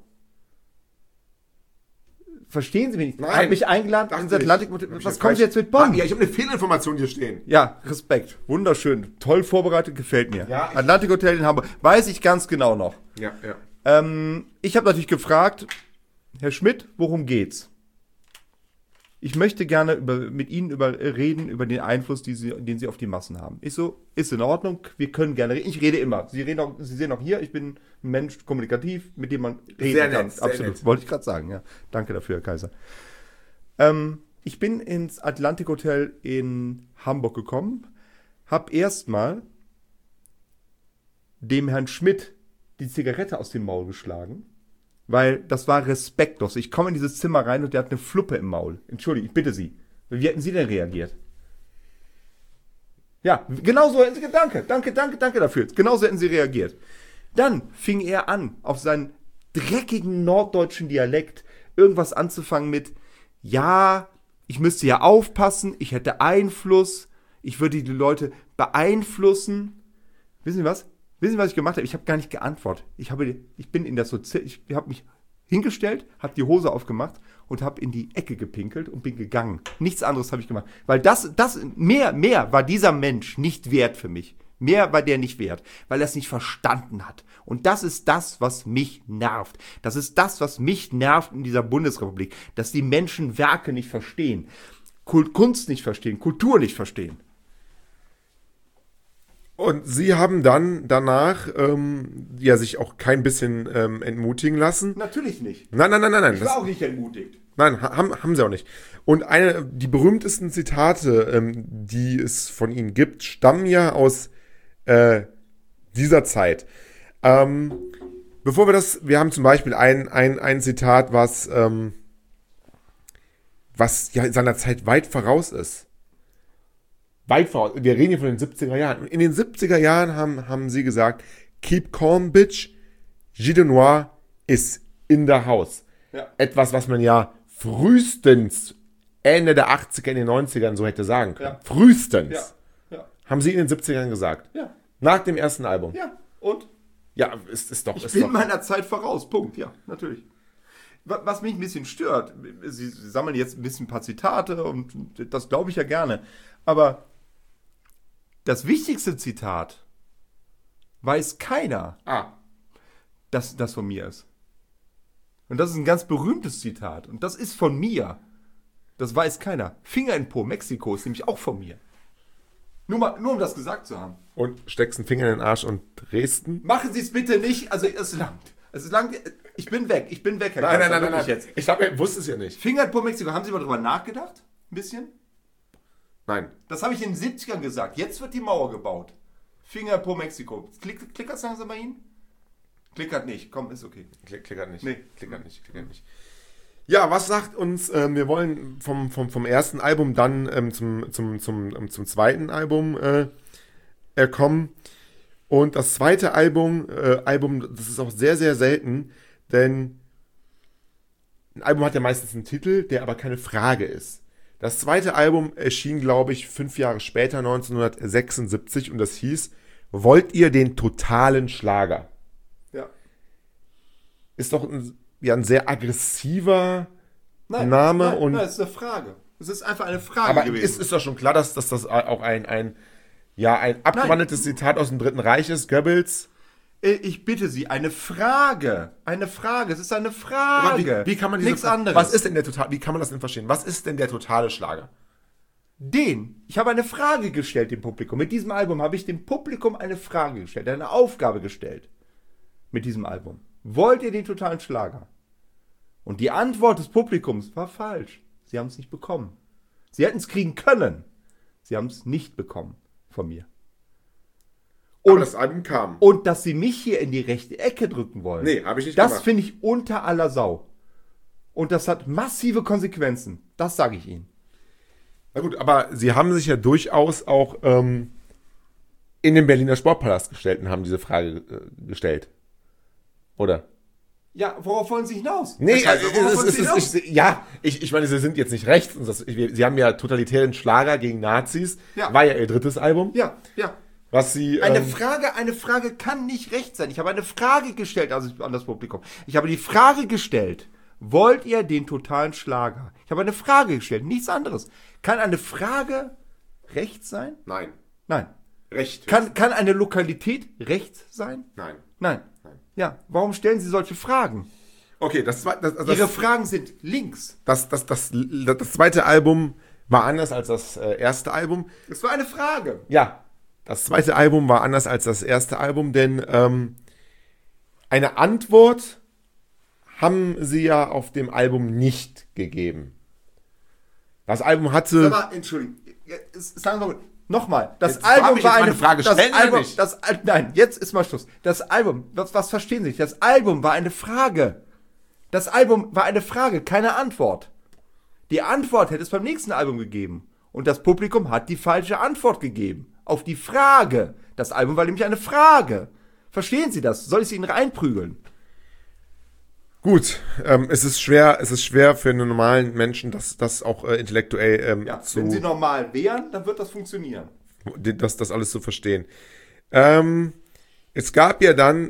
Verstehen Sie mich nicht? Nein. Hat mich eingeladen Dachte ins Atlantic ich. Hotel. Hab ich Was jetzt kommt falsch- jetzt mit Bonn? Ja, ich habe eine Fehlinformation hier stehen. Ja, Respekt. Wunderschön. Toll vorbereitet, gefällt mir. Ja, ich- Atlantic Hotel in Hamburg. Weiß ich ganz genau noch. Ja. Ich habe natürlich gefragt, Herr Schmidt, worum geht's? Ich möchte gerne mit Ihnen reden über den Einfluss, den Sie auf die Massen haben. Ich so, ist in Ordnung, wir können gerne reden. Ich rede immer. Sie sehen auch hier, ich bin ein Mensch, kommunikativ, mit dem man reden Sehr kann. nett, sehr Absolut, nett. wollte ich gerade sagen. Ja. Danke dafür, Herr Kaiser. Ich bin ins Atlantic Hotel in Hamburg gekommen, habe erstmal dem Herrn Schmidt die Zigarette aus dem Maul geschlagen, weil das war respektlos. Ich komme in dieses Zimmer rein und der hat eine Fluppe im Maul. Entschuldigung, ich bitte Sie. Wie hätten Sie denn reagiert? Ja, genau so hätten Sie, danke dafür. Genau so hätten Sie reagiert. Dann fing er an, auf seinen dreckigen norddeutschen Dialekt irgendwas anzufangen mit, ja, ich müsste ja aufpassen, ich hätte Einfluss, ich würde die Leute beeinflussen. Wissen Sie, was ich gemacht habe? Ich habe gar nicht geantwortet. Ich habe mich hingestellt, habe die Hose aufgemacht und habe in die Ecke gepinkelt und bin gegangen. Nichts anderes habe ich gemacht. Weil mehr war dieser Mensch nicht wert für mich. Mehr war der nicht wert, weil er es nicht verstanden hat. Und das ist das, was mich nervt. Das ist das, was mich nervt in dieser Bundesrepublik. Dass die Menschen Werke nicht verstehen, Kunst nicht verstehen, Kultur nicht verstehen. Und Sie haben dann danach sich auch kein bisschen entmutigen lassen. Natürlich nicht. Nein. Ich war auch nicht entmutigt. Nein, haben sie auch nicht. Und die berühmtesten Zitate, die es von Ihnen gibt, stammen ja aus dieser Zeit. Bevor wir haben zum Beispiel ein Zitat, was ja seiner Zeit weit voraus ist. Weit voraus. Wir reden hier von den 70er Jahren. Und in den 70er Jahren haben sie gesagt, keep calm, bitch, Gilles Noir ist in the house. Ja. Etwas, was man ja frühestens Ende der 80er, in den 90ern so hätte sagen können. Ja. Frühestens. Ja. Haben sie in den 70ern gesagt. Ja. Nach dem ersten Album. Ja. Und? Ja, ist doch. Ich bin meiner Zeit voraus. Punkt. Ja, natürlich. Was mich ein bisschen stört, Sie sammeln jetzt ein bisschen ein paar Zitate und das glaube ich ja gerne. Aber das wichtigste Zitat weiß keiner, dass das von mir ist. Und das ist ein ganz berühmtes Zitat. Und das ist von mir. Das weiß keiner. Finger in Po, Mexiko ist nämlich auch von mir. Nur um das gesagt zu haben. Und steckst einen Finger in den Arsch und Dresden? Machen Sie es bitte nicht. Also es langt. Ich bin weg, Herr Kaiser. Wirklich jetzt. Ich wusste es ja nicht. Finger in Po, Mexiko. Haben Sie mal drüber nachgedacht? Ein bisschen? Nein. Das habe ich in den 70ern gesagt. Jetzt wird die Mauer gebaut. Finger in Po, Mexiko. Klickert es langsam bei Ihnen? Klickert nicht. Komm, ist okay. Klickert nicht. Nee. Klickert nicht. Ja, was sagt uns, wir wollen vom ersten Album dann zum zweiten Album kommen. Und das zweite Album, das ist auch sehr, sehr selten, denn ein Album hat ja meistens einen Titel, der aber keine Frage ist. Das zweite Album erschien, glaube ich, 5 Jahre später, 1976, und das hieß, wollt ihr den totalen Schlager? Ja. Ist doch ein sehr aggressiver Name. Nein, das ist eine Frage. Es ist einfach eine Frage Aber gewesen. ist doch schon klar, dass das auch ein abgewandeltes Zitat aus dem Dritten Reich ist, Goebbels. Ich bitte Sie, eine Frage. Eine Frage. Es ist eine Frage. Wie kann man Nichts anderes. Was ist denn wie kann man das denn verstehen? Was ist denn der totale Schlager? Ich habe eine Frage gestellt dem Publikum. Mit diesem Album habe ich dem Publikum eine Frage gestellt, eine Aufgabe gestellt. Mit diesem Album. Wollt ihr den totalen Schlager? Und die Antwort des Publikums war falsch. Sie haben es nicht bekommen. Sie hätten es kriegen können. Sie haben es nicht bekommen von mir. Aber das Album kam. Und dass sie mich hier in die rechte Ecke drücken wollen. Nee, habe ich nicht Das gemacht. finde ich unter aller Sau. Und das hat massive Konsequenzen. Das sage ich Ihnen. Na gut, aber sie haben sich ja durchaus auch in den Berliner Sportpalast gestellt und haben diese Frage gestellt. Oder? Ja, worauf wollen Sie hinaus? Nee, Worauf wollen Sie hinaus? ich meine, sie sind jetzt nicht rechts. Und sie haben ja totalitären Schlager gegen Nazis. Ja. War ja ihr drittes Album. Ja. Was sie. Eine Frage kann nicht recht sein. Ich habe eine Frage gestellt an das Publikum. Ich habe die Frage gestellt, wollt ihr den totalen Schlager? Ich habe eine Frage gestellt, nichts anderes. Kann eine Frage recht sein? Nein. Nein. Recht. Kann eine Lokalität recht sein? Nein. Nein. Ja, warum stellen Sie solche Fragen? Okay, Ihre Fragen sind links. das zweite Album war anders als das erste Album. Es war eine Frage. Ja, das zweite Album war anders als das erste Album, denn eine Antwort haben sie ja auf dem Album nicht gegeben. Das Album hatte... Aber, Entschuldigung, sagen wir mal, nochmal, das Jetzt darf Album ich war jetzt mal eine eine Frage das stellen, Album, oder nicht? Nein, jetzt ist mal Schluss. Das Album, was verstehen Sie nicht? Das Album war eine Frage. Das Album war eine Frage, keine Antwort. Die Antwort hätte es beim nächsten Album gegeben. Und das Publikum hat die falsche Antwort gegeben. Auf die Frage. Das Album war nämlich eine Frage. Verstehen Sie das? Soll ich es Ihnen reinprügeln? Gut, es ist schwer für einen normalen Menschen, das auch intellektuell Wenn Sie normal wären, dann wird das funktionieren. das alles zu verstehen. Es gab ja dann,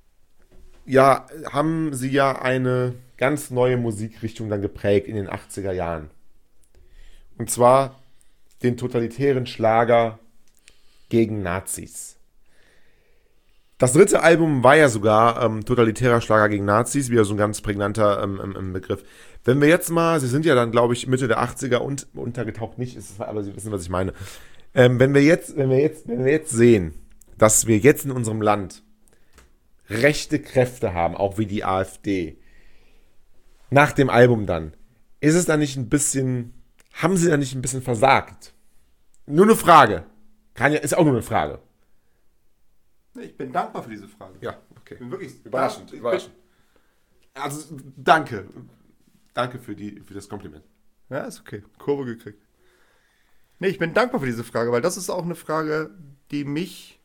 haben sie ja eine ganz neue Musikrichtung dann geprägt in den 80er Jahren. Und zwar den totalitären Schlager gegen Nazis. Das dritte Album war ja sogar totalitärer Schlager gegen Nazis, wieder so ein ganz prägnanter Begriff. Wenn wir jetzt mal, sie sind ja dann, glaube ich, Mitte der 80er und untergetaucht nicht, aber Sie wissen, was ich meine. Wenn wir jetzt sehen, dass wir jetzt in unserem Land rechte Kräfte haben, auch wie die AfD, nach dem Album dann, ist es da nicht ein bisschen, haben sie da nicht ein bisschen versagt? Nur eine Frage. Ist auch nur eine Frage. Ich bin dankbar für diese Frage. Ja, okay. Ich bin wirklich Überraschend. Also, danke. Danke für das Kompliment. Ja, ist okay. Kurve gekriegt. Nee, ich bin dankbar für diese Frage, weil das ist auch eine Frage, die mich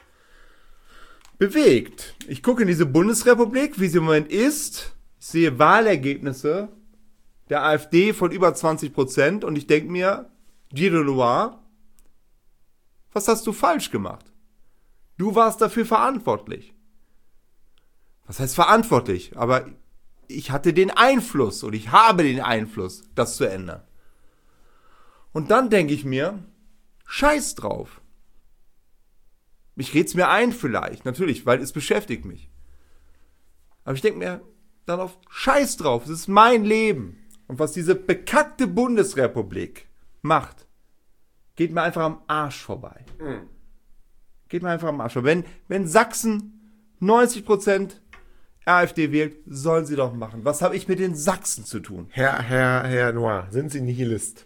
bewegt. Ich gucke in diese Bundesrepublik, wie sie im Moment ist. Ich sehe Wahlergebnisse der AfD von über 20% und ich denke mir, Guido Noir, was hast du falsch gemacht? Du warst dafür verantwortlich. Was heißt verantwortlich? Aber ich hatte den Einfluss und ich habe den Einfluss, das zu ändern. Und dann denke ich mir, scheiß drauf. Ich red's mir ein vielleicht, natürlich, weil es beschäftigt mich. Aber ich denke mir dann auf scheiß drauf, es ist mein Leben. Und was diese bekackte Bundesrepublik macht, geht mir einfach am Arsch vorbei. Geht mir einfach am Arsch vorbei. Wenn Sachsen 90% AfD wählt, sollen sie doch machen. Was habe ich mit den Sachsen zu tun? Herr Noir, sind Sie Nihilist?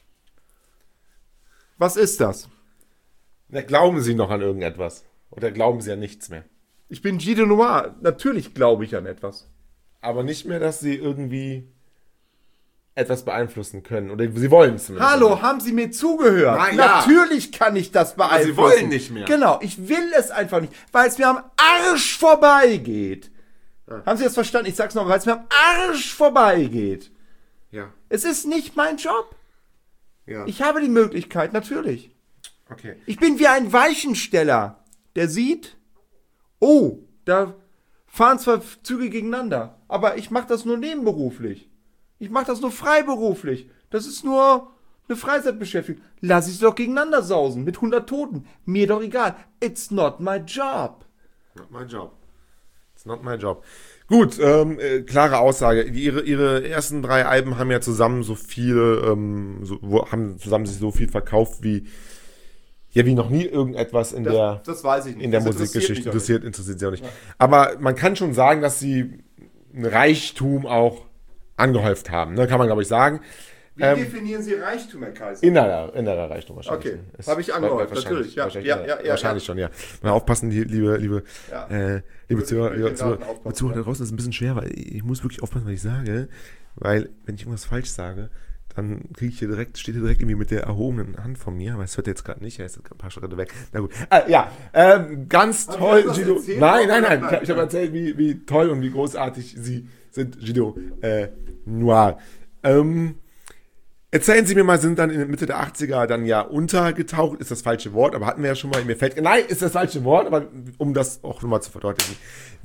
Was ist das? Na, glauben Sie noch an irgendetwas? Oder glauben Sie an nichts mehr? Ich bin Guido Noir. Natürlich glaube ich an etwas. Aber nicht mehr, dass Sie irgendwie etwas beeinflussen können. Oder Sie wollen es zumindest. Hallo, haben Sie mir zugehört? Nein, ja. Natürlich kann ich das beeinflussen. Sie wollen nicht mehr. Genau, ich will es einfach nicht, weil es mir am Arsch vorbeigeht. Haben Sie das verstanden? Ich sag's nochmal, weil es mir am Arsch vorbeigeht. Ja. Es ist nicht mein Job. Ja. Ich habe die Möglichkeit, natürlich. Okay. Ich bin wie ein Weichensteller, der sieht, oh, da fahren zwei Züge gegeneinander, aber ich mache das nur nebenberuflich. Ich mache das nur freiberuflich. Das ist nur eine Freizeitbeschäftigung. Lass ich sie doch gegeneinander sausen mit 100 Toten. Mir doch egal. It's not my job. Not my job. It's not my job. Gut, klare Aussage. Ihre ersten 3 Alben haben ja zusammen so viele, haben zusammen sich so viel verkauft wie noch nie irgendetwas in Das weiß ich nicht. in der Das Musikgeschichte. Interessiert sie auch nicht. Ja. Aber man kann schon sagen, dass sie ein Reichtum auch angehäuft haben. Ne? Kann man, glaube ich, sagen. Wie definieren Sie Reichtum, Herr Kaiser? Innerer Reichtum wahrscheinlich. Okay, habe ich angehört, natürlich. Ja, Wahrscheinlich schon, ja. Mal aufpassen, liebe Zuhörer, ich Zuhörer da draußen, ist ein bisschen schwer, weil ich muss wirklich aufpassen, was ich sage, weil wenn ich irgendwas falsch sage, dann steht hier direkt irgendwie mit der erhobenen Hand von mir, aber es hört jetzt gerade nicht, er ist ein paar Schritte weg. Na gut. Ganz toll, Guido. Nein. Ich habe erzählt, wie toll und wie großartig Sie sind, Guido Noir. Erzählen Sie mir mal, sind dann in der Mitte der 80er dann ja untergetaucht, ist das falsche Wort, aber hatten wir ja schon mal, nein, ist das falsche Wort, aber um das auch nochmal zu verdeutlichen.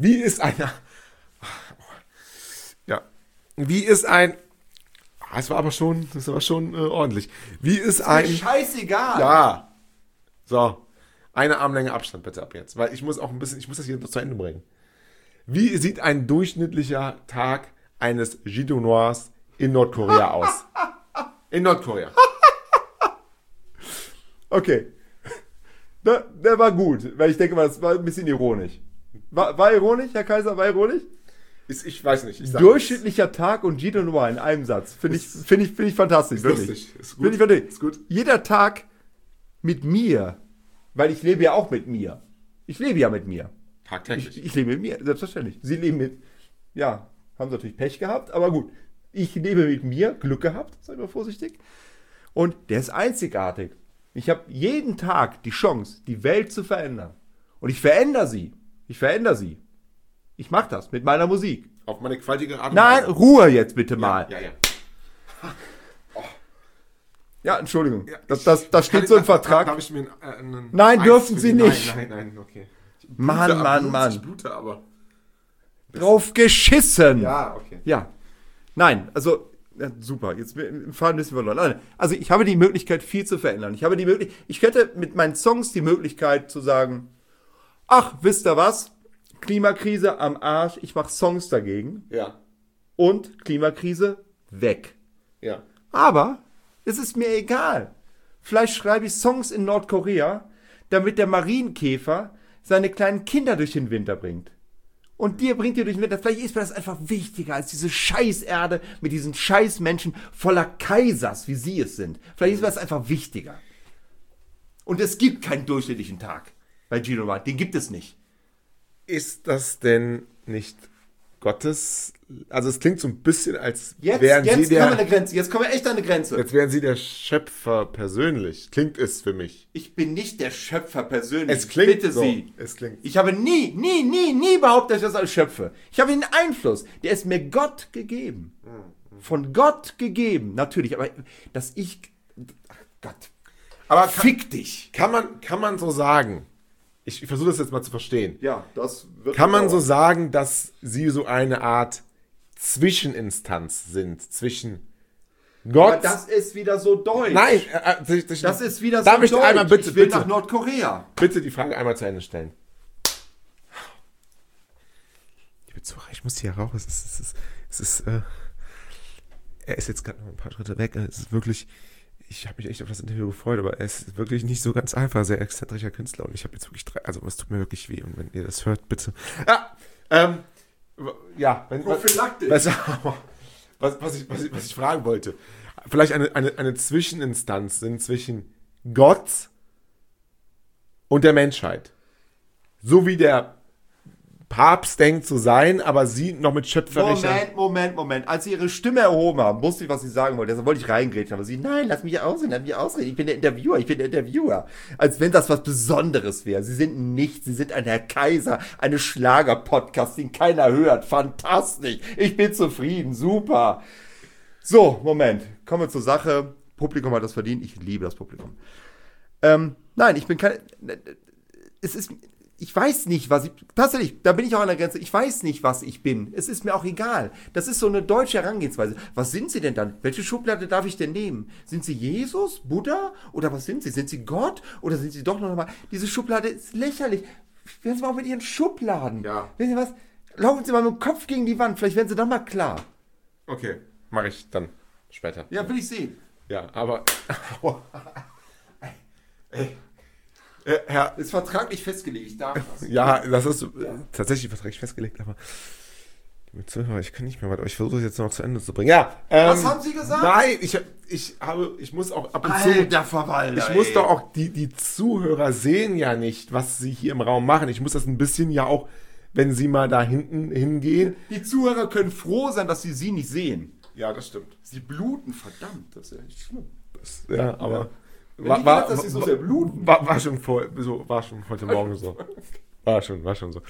Das war aber schon ordentlich. Wie ist ein... Ist mir scheißegal. Ja. So. Eine Armlänge Abstand bitte ab jetzt, weil ich muss das hier noch zu Ende bringen. Wie sieht ein durchschnittlicher Tag eines Guido Noirs in Nordkorea aus? In Nordkorea. Okay. Der war gut, weil ich denke mal, das war ein bisschen ironisch. War ironisch, Herr Kaiser, war ironisch? Ich weiß nicht. Durchschnittlicher Tag und Guido Noir in einem Satz. Finde ich fantastisch. Ist wirklich. lustig. Ist gut. Ist gut. Jeder Tag mit mir, weil ich lebe ja auch mit mir. Ich lebe ja mit mir. Tagtäglich. Ich lebe mit mir, selbstverständlich. Sie leben mit, ja, haben sie natürlich Pech gehabt, aber gut. Ich lebe mit mir, Glück gehabt, sei mal vorsichtig. Und der ist einzigartig. Ich habe jeden Tag die Chance, die Welt zu verändern. Und ich verändere sie. Ich mache das mit meiner Musik. Auf meine qualtige Art und Nein, Weise. Ruhe jetzt bitte mal. Ja. Ja, Entschuldigung. Das steht so im Vertrag. Darf ich mir einen Nein, Eis dürfen für Sie die- nicht. Nein, okay. Mann. Ich blute aber. Drauf geschissen. Ja, okay. Ja. Nein, also, ja, super. Jetzt im Faden müssen wir verloren. Also, ich habe die Möglichkeit, viel zu verändern. Ich hätte mit meinen Songs die Möglichkeit zu sagen, ach, wisst ihr was? Klimakrise am Arsch, ich mache Songs dagegen. Ja. Und Klimakrise weg. Ja. Aber es ist mir egal. Vielleicht schreibe ich Songs in Nordkorea, damit der Marienkäfer seine kleinen Kinder durch den Winter bringt. Und dir bringt ihr durch den Winter. Vielleicht ist mir das einfach wichtiger als diese Scheißerde mit diesen Scheißmenschen voller Kaisers, wie sie es sind. Vielleicht ist mir das einfach wichtiger. Und es gibt keinen durchschnittlichen Tag bei Guido Noir. Den gibt es nicht. Ist das denn nicht Gottes... Also es klingt so ein bisschen, als Jetzt wären Sie kommen wir der... an eine Grenze. Jetzt kommen wir echt an eine Grenze. Jetzt wären Sie der Schöpfer persönlich. Klingt es für mich. Ich bin nicht der Schöpfer persönlich. Es klingt Bitte so. Sie. Es klingt. Ich habe nie behauptet, dass ich das alles schöpfe. Ich habe einen Einfluss. Der ist mir Gott gegeben. Von Gott gegeben. Natürlich, aber dass ich... Ach Gott. Aber Fick dich. kann man so sagen, ich versuche das jetzt mal zu verstehen, Ja, das wird... kann man so sagen, dass Sie so eine Art Zwischeninstanz sind zwischen Gott... Aber das ist wieder so deutsch. Nein, Das ist wieder so Darf ich deutsch. einmal bitte, ich will bitte. nach Nordkorea. Bitte die Frage einmal zu Ende stellen. Liebe Zuhörer, ich muss hier raus. Er ist jetzt gerade noch ein paar Schritte weg. Es ist wirklich, ich habe mich echt auf das Interview gefreut, aber er ist wirklich nicht so ganz einfach, sehr exzentrischer Künstler und ich habe jetzt wirklich es tut mir wirklich weh und wenn ihr das hört, bitte. Prophylaktisch. Was ich fragen wollte. Vielleicht eine Zwischeninstanz sind zwischen Gott und der Menschheit. So wie der Papst denkt zu sein, aber sie noch mit schöpferischer... Moment. Als sie ihre Stimme erhoben haben, wusste ich, was sie sagen wollte. Deshalb wollte ich reingrätschen. Aber sie, nein, lass mich ausreden. Ich bin der Interviewer. Als wenn das was Besonderes wäre. Sie sind nichts. Sie sind ein Herr Kaiser, eine Schlager-Podcast, den keiner hört. Fantastisch. Ich bin zufrieden. Super. So, Moment. Kommen wir zur Sache. Publikum hat das verdient. Ich liebe das Publikum. Nein, ich bin kein... Ich weiß nicht, was ich... Tatsächlich, da bin ich auch an der Grenze. Ich weiß nicht, was ich bin. Es ist mir auch egal. Das ist so eine deutsche Herangehensweise. Was sind Sie denn dann? Welche Schublade darf ich denn nehmen? Sind Sie Jesus? Buddha? Oder was sind Sie? Sind Sie Gott? Oder sind Sie doch noch mal... Diese Schublade ist lächerlich. Hören Sie mal auf mit Ihren Schubladen. Ja. Wissen Sie was? laufen Sie mal mit dem Kopf gegen die Wand, vielleicht werden Sie dann mal klar. Okay, mache ich dann später. Ja, will ich sehen. Ja, aber... Herr... Ist vertraglich festgelegt, ich darf das. Ja, das ist tatsächlich vertraglich festgelegt, aber... Ich kann nicht mehr weiter. Ich versuche es jetzt noch zu Ende zu bringen. Ja. Was haben Sie gesagt? Nein, ich muss auch ab und zu. Alter Verwalter, Ich muss doch auch die Zuhörer sehen ja nicht, was sie hier im Raum machen. Ich muss das ein bisschen ja auch, wenn sie mal da hinten hingehen. Die Zuhörer können froh sein, dass sie nicht sehen. Ja, das stimmt. Sie bluten, verdammt, das ist ja nicht schlimm. Ja, aber Dass sie so sehr bluten. war schon heute Morgen so. War schon so.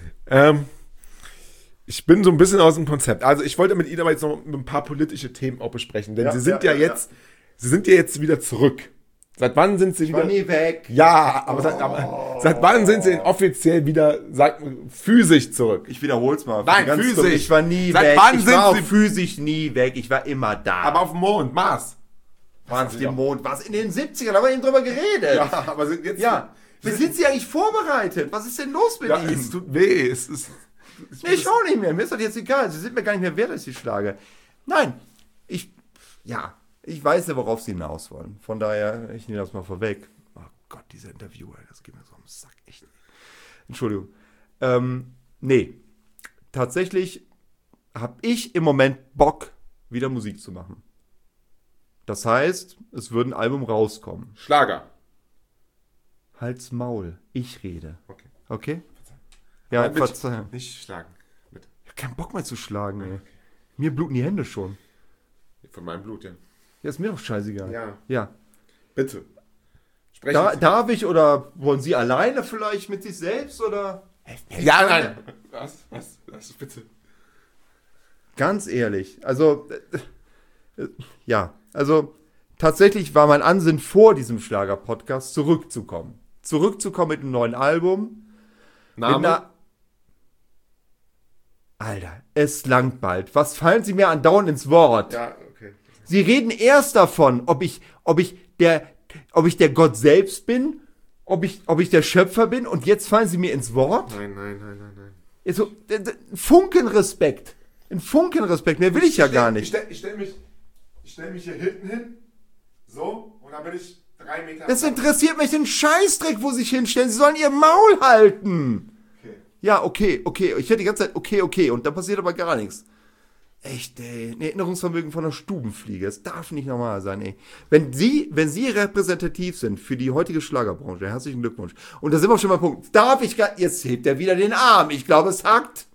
Ich bin so ein bisschen aus dem Konzept. Also ich wollte mit Ihnen aber jetzt noch ein paar politische Themen auch besprechen, denn Sie sind ja jetzt wieder zurück. Seit wann sind Sie wieder? Ich war nie weg. Ja, aber seit wann sind Sie denn offiziell wieder, physisch zurück? Ich wiederhol's mal. Nein, Ganz physisch. dumm. Ich war nie Seit weg. wann Ich sind war auch Sie- physisch nie weg. Ich war immer da. Aber auf dem Mond, Mars. waren es dem Mond? Was in den 70ern? Da haben wir eben drüber geredet. Ja, aber sind jetzt... Ja. Wie sind Sie eigentlich vorbereitet? Was ist denn los mit Ja, Ihnen? es tut weh. Nee, ich auch nicht mehr. Mir ist das jetzt egal. Sie sind mir gar nicht mehr wert, dass ich sie schlage. Nein. Ich weiß ja, worauf Sie hinaus wollen. Von daher, ich nehme das mal vorweg. Oh Gott, dieser Interviewer, das geht mir so am Sack. Echt. Entschuldigung. Nee. Tatsächlich habe ich im Moment Bock, wieder Musik zu machen. Das heißt, es würde ein Album rauskommen. Schlager. Halt's Maul. Ich rede. Okay. Okay? Ja, Nein, bitte. verzeihung. Nicht schlagen. Bitte. Ich hab keinen Bock mehr zu schlagen, ey. Mir bluten die Hände schon. Von meinem Blut, ja. Ja, ist mir doch scheißegal. Ja. Ja. Bitte. Sprechen Sie. Darf ich oder wollen Sie alleine vielleicht mit sich selbst oder? Ja, nein. Was, bitte. Ganz ehrlich, also, ja, also tatsächlich war mein Ansinnen vor diesem Schlager-Podcast zurückzukommen. Zurückzukommen mit einem neuen Album. Name? Alter, es langt bald. Was fallen Sie mir andauernd ins Wort? Ja, okay. Sie reden erst davon, ob ich der Gott selbst bin, ob ich der Schöpfer bin und jetzt fallen Sie mir ins Wort? Nein. Also, ein Funken Respekt. Ein Funken Respekt, mehr will ich ja gar nicht. Ich stell mich hier hinten hin. So, und dann bin ich 3 Meter. Das interessiert mich den Scheißdreck, wo Sie sich hinstellen. Sie sollen Ihr Maul halten. Okay. Ja, okay. Ich höre die ganze Zeit, okay. Und dann passiert aber gar nichts. Echt, ey. Ein Erinnerungsvermögen von einer Stubenfliege. Das darf nicht normal sein, ey. Wenn Sie repräsentativ sind für die heutige Schlagerbranche, herzlichen Glückwunsch. Und da sind wir schon mal Punkt. Jetzt hebt er wieder den Arm. Ich glaube, es hackt.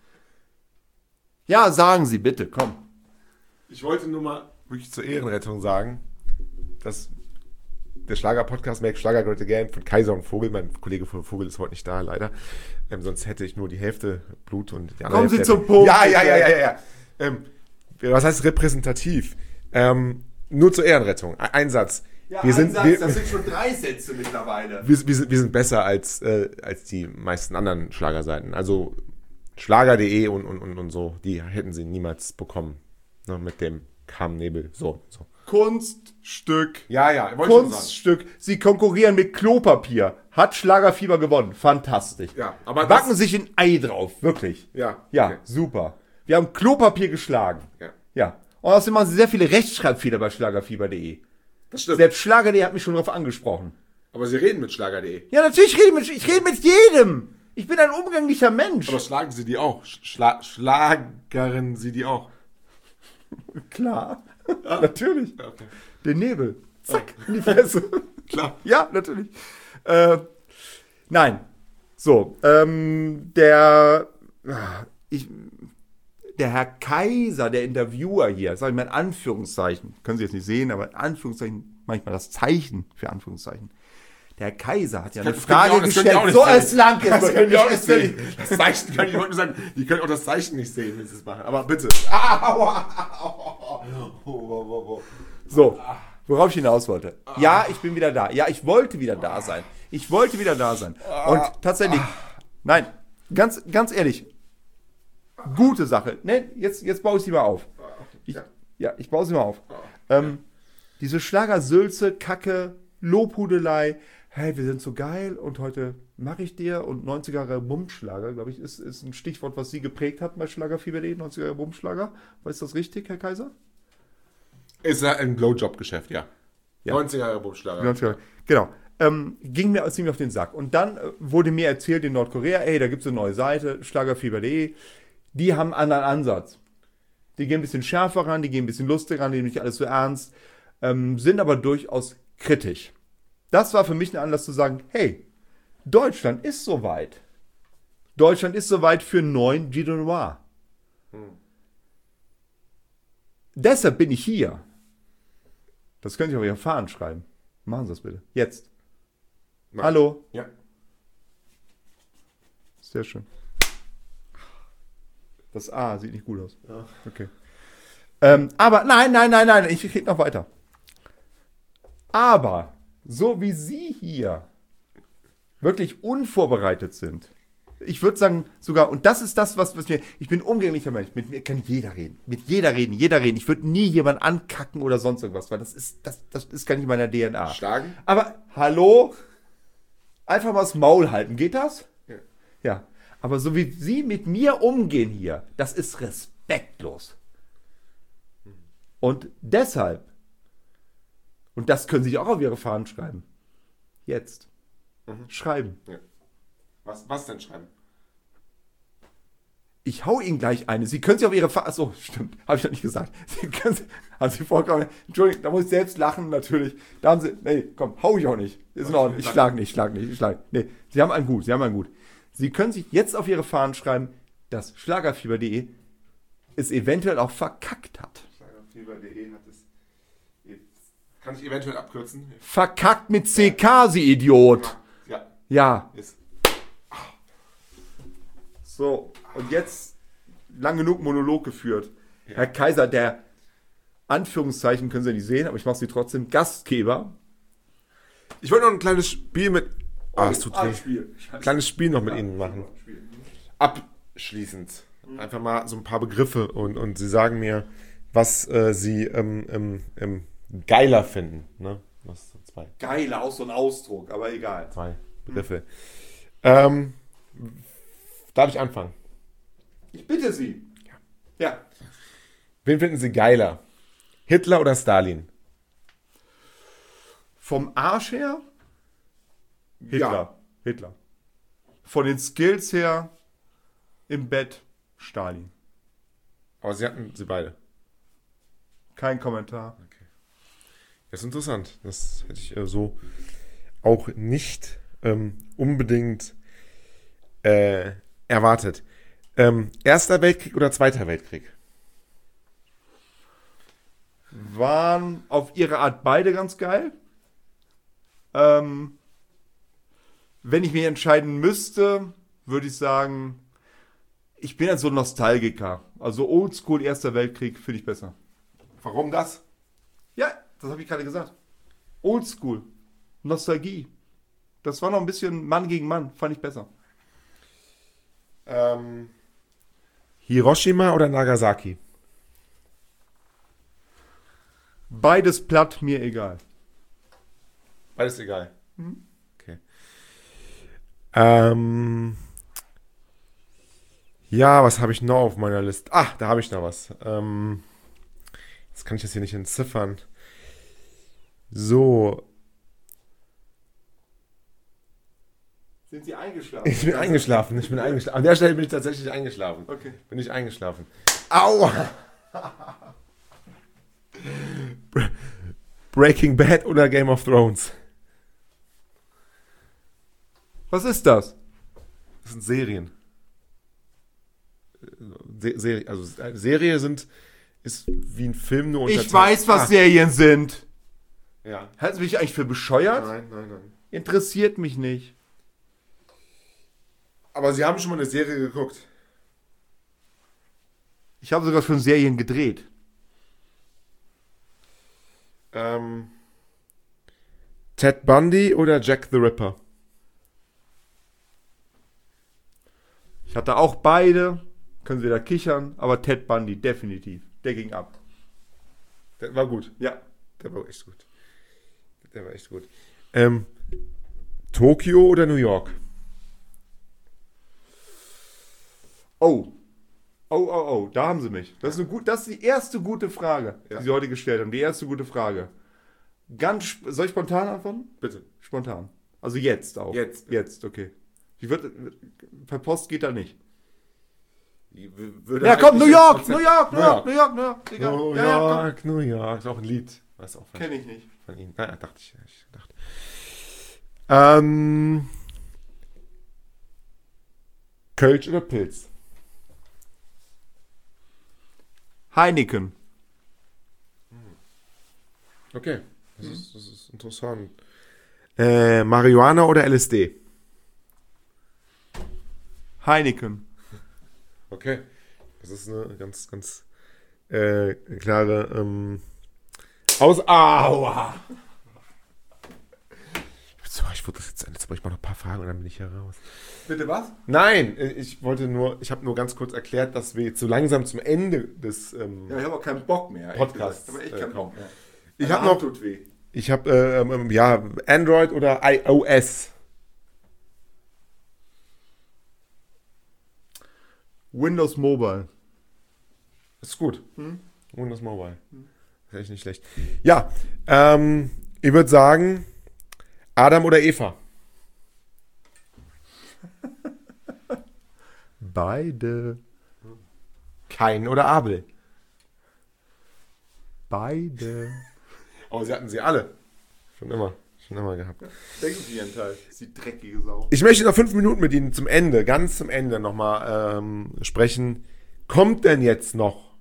Ja, sagen Sie bitte, komm. Ich wollte nur mal wirklich zur Ehrenrettung sagen, dass der Schlager-Podcast Make Schlager Great Again von Kaiser und Vogel, mein Kollege von Vogel ist heute nicht da, leider. Sonst hätte ich nur die Hälfte Blut und die andere Kommen Sie Hälfte. zum Punkt. Ja. Was heißt repräsentativ? Nur zur Ehrenrettung. Ein Satz. Ja, Wir sind 3 Sätze mittlerweile. wir sind besser als die meisten anderen Schlagerseiten. Also Schlager.de und so, die hätten sie niemals bekommen. Ne, mit dem Kammnebel. So. Kunststück. Ja, wollte ich schon sagen. Kunststück. Sie konkurrieren mit Klopapier. Hat Schlagerfieber gewonnen. Fantastisch. Ja, aber Backen sich ein Ei drauf. Wirklich. Ja. Ja, Okay. super. Wir haben Klopapier geschlagen. Ja. Und außerdem machen sie sehr viele Rechtschreibfehler bei schlagerfieber.de. Das stimmt. Selbst Schlager.de hat mich schon darauf angesprochen. Aber sie reden mit Schlager.de. Ja, natürlich ich rede mit jedem. Ich bin ein umgänglicher Mensch. Aber schlagen sie die auch? Schlagern sie die auch? Klar. Natürlich. Okay. Den Nebel. Zack, in die Fresse. Klar. Ja, natürlich. Nein. So, der Herr Kaiser, der Interviewer hier, sag ich mal in Anführungszeichen, können Sie jetzt nicht sehen, aber in Anführungszeichen, manchmal das Zeichen für Anführungszeichen. Der Herr Kaiser hat ja eine Frage gestellt, so es lang ist. Das können die auch nicht sehen. Das Zeichen können die heute sagen, die können auch das Zeichen nicht sehen, wenn sie es machen. Aber bitte. So, worauf ich hinaus wollte. Ja, ich bin wieder da. Ja, ich wollte wieder da sein. Und tatsächlich, nein, ganz ehrlich, gute Sache. Ne, jetzt baue ich sie mal auf. Ich baue sie mal auf. Diese Schlagersülze, Kacke, Lobhudelei. Hey, wir sind so geil und heute mache ich dir. Und 90er Bumschlager, glaube ich, ist ein Stichwort, was Sie geprägt hat bei Schlagerfieber.de. 90er Bumschlager. Ist das richtig, Herr Kaiser? Ist ja ein Blowjob-Geschäft, ja. Ja. 90er Bumschlager. 90er, genau. Ging mir ziemlich auf den Sack. Und dann wurde mir erzählt in Nordkorea, ey, da gibt es eine neue Seite, Schlagerfieber.de. Die haben einen anderen Ansatz. Die gehen ein bisschen schärfer ran, die gehen ein bisschen lustiger ran, die nehmen nicht alles so ernst, sind aber durchaus kritisch. Das war für mich ein Anlass zu sagen, hey, Deutschland ist soweit. Deutschland ist soweit für einen neuen Gino Noir. Deshalb bin ich hier. Das könnt ihr auf Ihren Fahnen schreiben. Machen Sie das bitte. Jetzt. Nein. Hallo. Ja. Sehr schön. Das A sieht nicht gut aus. Ja. Okay. Aber nein, ich rede noch weiter. Aber so wie Sie hier wirklich unvorbereitet sind, ich würde sagen sogar, und das ist das, was mir, ich bin ein umgänglicher Mensch, mit mir kann jeder reden. Mit jeder reden. Ich würde nie jemanden ankacken oder sonst irgendwas, weil das ist gar nicht in meiner DNA. Schlagen? Aber, hallo? Einfach mal das Maul halten, geht das? Ja. Aber so wie Sie mit mir umgehen hier, das ist respektlos. Und deshalb, und das können Sie auch auf Ihre Fahnen schreiben. Jetzt. Schreiben. Ja. Was denn schreiben? Ich hau Ihnen gleich eine. Sie können sich auf Ihre Fahnen. Achso, stimmt. Habe ich noch nicht gesagt. Haben Sie vollkommen. Entschuldigung, da muss ich selbst lachen, natürlich. Da haben Sie. Nee, komm, hau ich auch nicht. Ist in Ordnung. Ich schlag nicht. Nee, Sie haben einen gut. Sie können sich jetzt auf Ihre Fahnen schreiben, dass Schlagerfieber.de es eventuell auch verkackt hat. Schlagerfieber.de hat es. Kann ich eventuell abkürzen? Verkackt mit CK, Sie Idiot. Ja. Ja. Ist. So, und jetzt lang genug Monolog geführt. Ja. Herr Kaiser, der Anführungszeichen können Sie nicht sehen, aber ich mache Sie trotzdem Gastgeber. Ich wollte noch ein kleines Spiel mit. Es tut weh. Spiel. Kleines Spiel noch mit Ihnen machen. Abschließend. Einfach mal so ein paar Begriffe und Sie sagen mir, was Sie geiler finden. Ne? Was, zwei Geiler, auch so ein Ausdruck, aber egal. Begriffe. Darf ich anfangen? Ich bitte Sie. Ja. Wen finden Sie geiler? Hitler oder Stalin? Vom Arsch her? Hitler. Von den Skills her im Bett Stalin. Aber Sie hatten sie beide. Kein Kommentar. Das ist interessant. Das hätte ich so auch nicht unbedingt erwartet. Erster Weltkrieg oder Zweiter Weltkrieg? Waren auf ihre Art beide ganz geil. Wenn ich mich entscheiden müsste, würde ich sagen, ich bin so ein Nostalgiker. Also Oldschool Erster Weltkrieg finde ich besser. Warum das? Ja, das habe ich gerade gesagt. Oldschool. Nostalgie. Das war noch ein bisschen Mann gegen Mann. Fand ich besser. Hiroshima oder Nagasaki? Beides platt, mir egal. Beides egal. Okay. Ja, was habe ich noch auf meiner Liste? Da habe ich noch was. Jetzt kann ich das hier nicht entziffern. So. Sind Sie eingeschlafen? Ich bin eingeschlafen. An der Stelle bin ich tatsächlich eingeschlafen. Okay. Bin ich eingeschlafen. Aua! Breaking Bad oder Game of Thrones? Was ist das? Das sind Serien. Serie ist wie ein Film nur unter Ich weiß, was Serien sind. Ja. Halten Sie mich eigentlich für bescheuert? Nein. Interessiert mich nicht. Aber Sie haben schon mal eine Serie geguckt. Ich habe sogar schon Serien gedreht. Ted Bundy oder Jack the Ripper? Ich hatte auch beide. Können Sie da kichern, aber Ted Bundy, definitiv. Der ging ab. Der war gut. Ja. Der war echt gut. Tokio oder New York? Oh, da haben sie mich. Das ist die erste gute Frage, die sie heute gestellt haben. Die erste gute Frage. Soll ich spontan antworten? Bitte. Spontan. Also jetzt auch. Jetzt, okay. Per Post geht da nicht. Ja, komm, New York. New Egal. York, New York. Ist auch ein Lied. Weiß auch Kenn ich nicht. von Ihnen. Naja, dachte ich. Kölsch oder Pilz? Heineken. Okay, das ist interessant. Marihuana oder LSD? Heineken. Okay, das ist eine ganz, ganz klare Aua! Ich wurde das jetzt aber ich mache noch ein paar Fragen und dann bin ich hier raus. Bitte was? Nein, ich habe nur ganz kurz erklärt, dass wir jetzt so langsam zum Ende des Ja, ich habe auch keinen Bock mehr. Podcasts Ich habe echt keinen Bock mehr. Ich habe noch, Tut weh. ich habe Android oder iOS. Windows Mobile. Ist gut. Windows Mobile. Ist echt nicht schlecht. Ja, ich würde sagen, Adam oder Eva? Beide. Kain oder Abel? Beide. Aber sie hatten sie alle. Schon immer gehabt. Denken Sie Ihren Teil. Das ist die dreckige Sau. Ich möchte noch 5 Minuten mit Ihnen ganz zum Ende nochmal sprechen. Kommt denn jetzt noch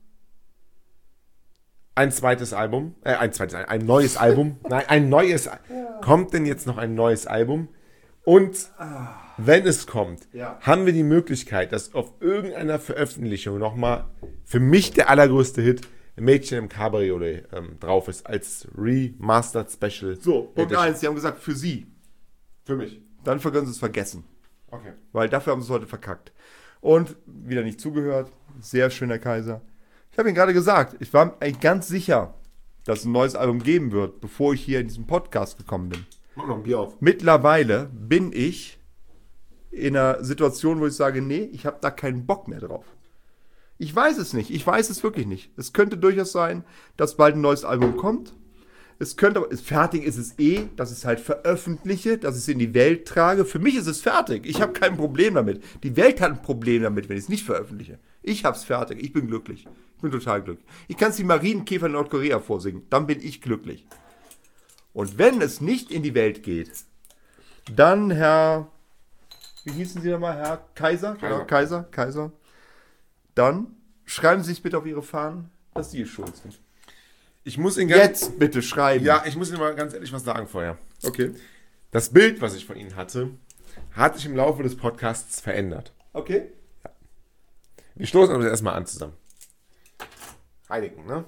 ein neues Album? Nein, ein neues. Kommt denn jetzt noch ein neues Album? Und wenn es kommt, haben wir die Möglichkeit, dass auf irgendeiner Veröffentlichung nochmal für mich der allergrößte Hit Mädchen im Cabriolet drauf ist, als Remastered Special. So, Punkt Edition. 1, Sie haben gesagt, für Sie. Für mich. Dann können Sie es vergessen. Okay. Weil dafür haben Sie es heute verkackt. Und wieder nicht zugehört. Sehr schön, Herr Kaiser. Ich habe Ihnen gerade gesagt, ich war eigentlich ganz sicher, dass es ein neues Album geben wird, bevor ich hier in diesen Podcast gekommen bin. Mach noch ein Bier auf. Mittlerweile bin ich in einer Situation, wo ich sage, nee, ich habe da keinen Bock mehr drauf. Ich weiß es nicht. Ich weiß es wirklich nicht. Es könnte durchaus sein, dass bald ein neues Album kommt. Es könnte aber, fertig ist es dass ich es halt veröffentliche, dass ich es in die Welt trage. Für mich ist es fertig. Ich habe kein Problem damit. Die Welt hat ein Problem damit, wenn ich es nicht veröffentliche. Ich habe es fertig. Ich bin glücklich. Ich bin total glücklich. Ich kann es die Marienkäfer in Nordkorea vorsingen. Dann bin ich glücklich. Und wenn es nicht in die Welt geht, dann wie hießen Sie nochmal? Herr Kaiser? Genau, Kaiser. Dann schreiben Sie sich bitte auf Ihre Fahnen, dass Sie schuld sind. Ich muss Ihnen Jetzt bitte schreiben. Ja, ich muss Ihnen mal ganz ehrlich was sagen vorher. Okay. Das Bild, was ich von Ihnen hatte, hat sich im Laufe des Podcasts verändert. Okay. Wir stoßen uns erstmal an zusammen. Heineken, ne?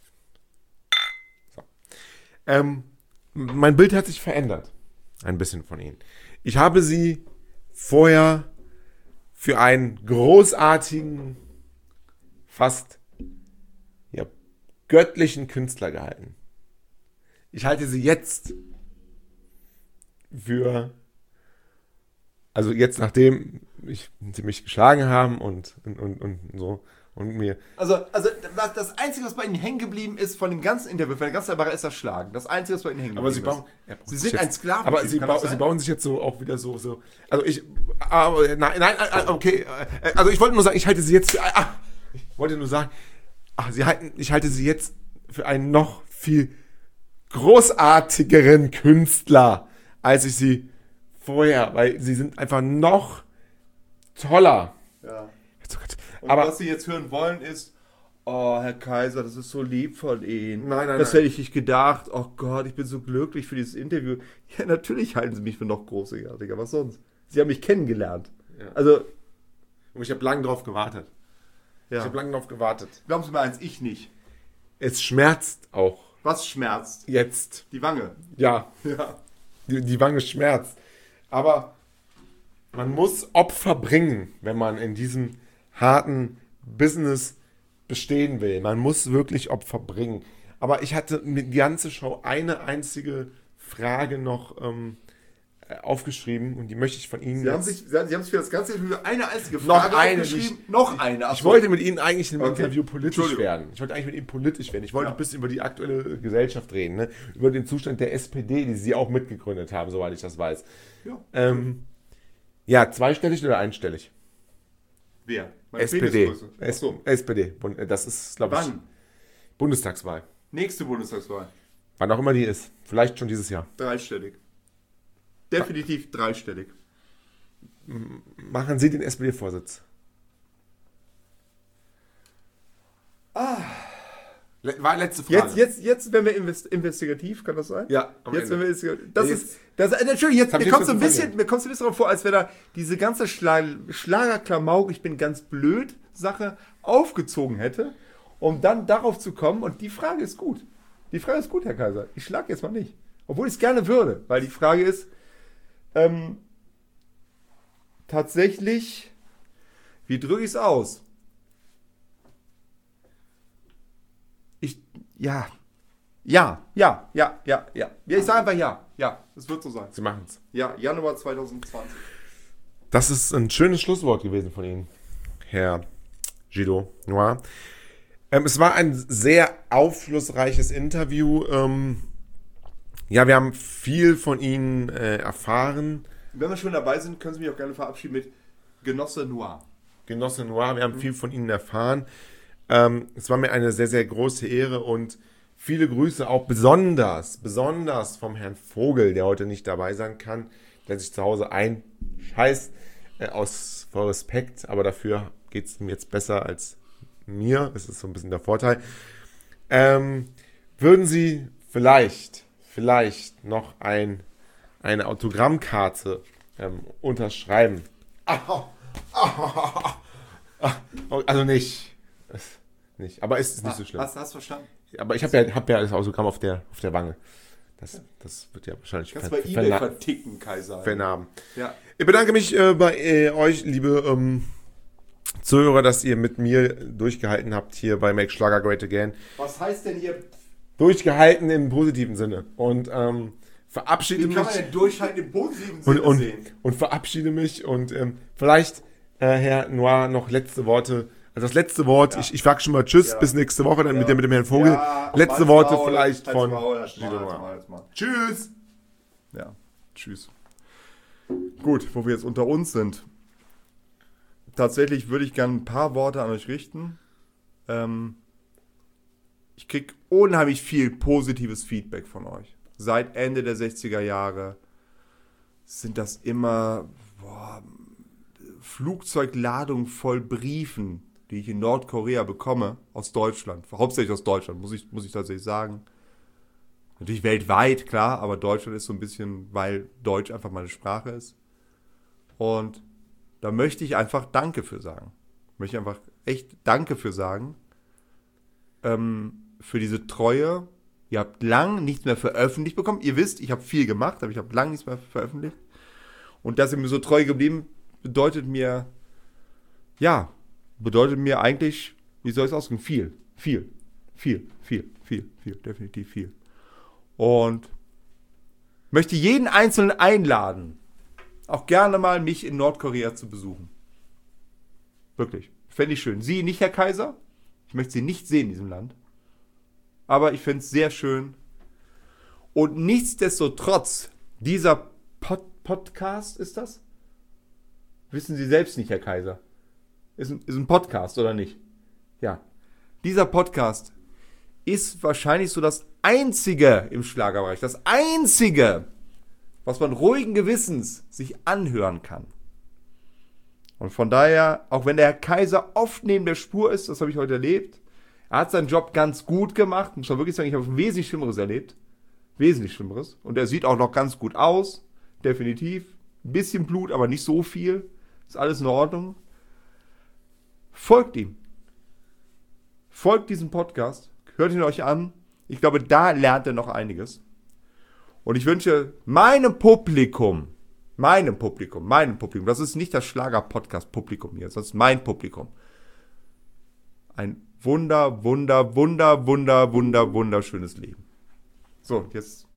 So. Mein Bild hat sich verändert. Ein bisschen von Ihnen. Ich habe Sie vorher für einen großartigen, fast göttlichen Künstler gehalten. Ich halte Sie jetzt also jetzt nachdem Sie mich geschlagen haben und so und mir. Also das Einzige, was bei Ihnen hängen geblieben ist von dem ganzen Interview, von der ganzen Sache, ist das Schlagen. Das Einzige, was bei Ihnen hängen geblieben ist. Sie sind ein Sklave. Aber Sie bauen sich jetzt so auch wieder so. Also nein, okay. Also ich wollte nur sagen, ich halte Sie jetzt für. Ich wollte nur sagen, ich halte Sie jetzt für einen noch viel großartigeren Künstler, als ich Sie vorher, weil Sie sind einfach noch toller. Ja. Und Aber was Sie jetzt hören wollen ist, oh, Herr Kaiser, das ist so lieb von Ihnen. Nein. Das hätte ich nicht gedacht. Oh Gott, ich bin so glücklich für dieses Interview. Ja, natürlich halten Sie mich für noch großartiger. Was sonst? Sie haben mich kennengelernt. Ja. Also, Und ich habe lange drauf gewartet. ja. Ich habe lange drauf gewartet. Glauben Sie mir eins, ich nicht. Es schmerzt auch. Was schmerzt? Jetzt. Die Wange. Ja. Ja. Die Wange schmerzt. Aber man muss Opfer bringen, wenn man in diesem harten Business bestehen will. Man muss wirklich Opfer bringen. Aber ich hatte die ganze Show eine einzige Frage noch aufgeschrieben und die möchte ich von Ihnen Sie haben sich für das ganze für eine einzige Frage aufgeschrieben. Noch eine. Ich wollte mit Ihnen eigentlich in einem Okay. Interview politisch werden. Ich wollte ein bisschen über die aktuelle Gesellschaft reden, ne? Über den Zustand der SPD, die Sie auch mitgegründet haben, soweit ich das weiß. Ja. Ja, zweistellig oder einstellig? Wer? Meine SPD. Penisgröße. Ach so. SPD. Das ist, glaube ich, Wann? Bundestagswahl. Nächste Bundestagswahl. Wann auch immer die ist. Vielleicht schon dieses Jahr. Dreistellig. Definitiv dreistellig. Machen Sie den SPD-Vorsitz. War letzte Frage. Jetzt wenn wir investigativ, kann das sein? Ja, am Jetzt, Ende. wenn wir das Ja, ist, Entschuldigung, Hab mir ich kommt jetzt so ein verstanden. bisschen, mir kommt so ein bisschen vor, als wäre da diese ganze Schlagerklamauk, ich bin ganz blöd, Sache aufgezogen hätte, um dann darauf zu kommen. Und die Frage ist gut. Die Frage ist gut, Herr Kaiser. Ich schlage jetzt mal nicht. Obwohl ich es gerne würde, weil die Frage ist, tatsächlich, wie drücke ich es aus? Ja. Ich sage einfach ja. Ja, es wird so sein. Sie machen es. Ja, Januar 2020. Das ist ein schönes Schlusswort gewesen von Ihnen, Herr Guido Noir. Es war ein sehr aufschlussreiches Interview. Ja, wir haben viel von Ihnen erfahren. Wenn wir schon dabei sind, können Sie mich auch gerne verabschieden mit Genosse Noir. Genosse Noir, wir haben viel von Ihnen erfahren. Es war mir eine sehr, sehr große Ehre und viele Grüße auch besonders vom Herrn Vogel, der heute nicht dabei sein kann, der sich zu Hause einscheißt, vor Respekt, aber dafür geht es ihm jetzt besser als mir. Das ist so ein bisschen der Vorteil. Würden Sie vielleicht noch eine Autogrammkarte unterschreiben? Also nicht. Aber ist es nicht so schlimm. Hast du verstanden? Aber ich hab ja das Autogramm auf der Wange. Das wird ja wahrscheinlich Kannst du bei eBay verticken, Kaiser. vernahmen. Ja. Ich bedanke mich bei euch, liebe Zuhörer, dass ihr mit mir durchgehalten habt hier bei Make Schlager Great Again. Was heißt denn hier? Durchgehalten im positiven Sinne. Und verabschiede Wie mich. kann man denn durchhalten im positiven Sinne sehen? Und verabschiede mich. Und vielleicht, Herr Noir, noch letzte Worte. Also das letzte Wort, Ja. ich sag schon mal Tschüss, Ja. bis nächste Woche, dann mit dem Herrn Vogel. Ja, letzte halt's Worte Maul, vielleicht halt's von Maul, halt's Guido Maul, Noir. halt's Maul. Tschüss! Ja, tschüss. Gut, wo wir jetzt unter uns sind. Tatsächlich würde ich gerne ein paar Worte an euch richten. Ich kriege unheimlich viel positives Feedback von euch. Seit Ende der 60er Jahre sind das immer Flugzeugladungen voll Briefen, die ich in Nordkorea bekomme, aus Deutschland. Hauptsächlich aus Deutschland, muss ich tatsächlich sagen. Natürlich weltweit, klar, aber Deutschland ist so ein bisschen, weil Deutsch einfach meine Sprache ist. Und da möchte ich einfach Danke für sagen. Möchte ich einfach echt Danke für sagen. Für diese Treue. Ihr habt lang nichts mehr veröffentlicht bekommen. Ihr wisst, ich habe viel gemacht, aber ich habe lang nichts mehr veröffentlicht. Und dass ihr mir so treu geblieben bedeutet mir eigentlich, wie soll ich es ausdrücken, viel, definitiv viel. Und möchte jeden Einzelnen einladen, auch gerne mal mich in Nordkorea zu besuchen. Wirklich, fände ich schön. Sie nicht, Herr Kaiser, ich möchte Sie nicht sehen in diesem Land, aber ich fände es sehr schön. Und nichtsdestotrotz, dieser Podcast ist das? Wissen Sie selbst nicht, Herr Kaiser. Ist ein Podcast, oder nicht? Ja. Dieser Podcast ist wahrscheinlich so das einzige im Schlagerbereich, das einzige, was man ruhigen Gewissens sich anhören kann. Und von daher, auch wenn der Herr Kaiser oft neben der Spur ist, das habe ich heute erlebt, er hat seinen Job ganz gut gemacht, muss man wirklich sagen, ich habe wesentlich Schlimmeres erlebt. Wesentlich Schlimmeres. Und er sieht auch noch ganz gut aus, definitiv. Ein bisschen Blut, aber nicht so viel. Ist alles in Ordnung. Folgt ihm. Folgt diesem Podcast. Hört ihn euch an. Ich glaube, da lernt er noch einiges. Und ich wünsche meinem Publikum, das ist nicht das Schlager-Podcast-Publikum hier, das ist mein Publikum, ein wunderschönes Leben. So, jetzt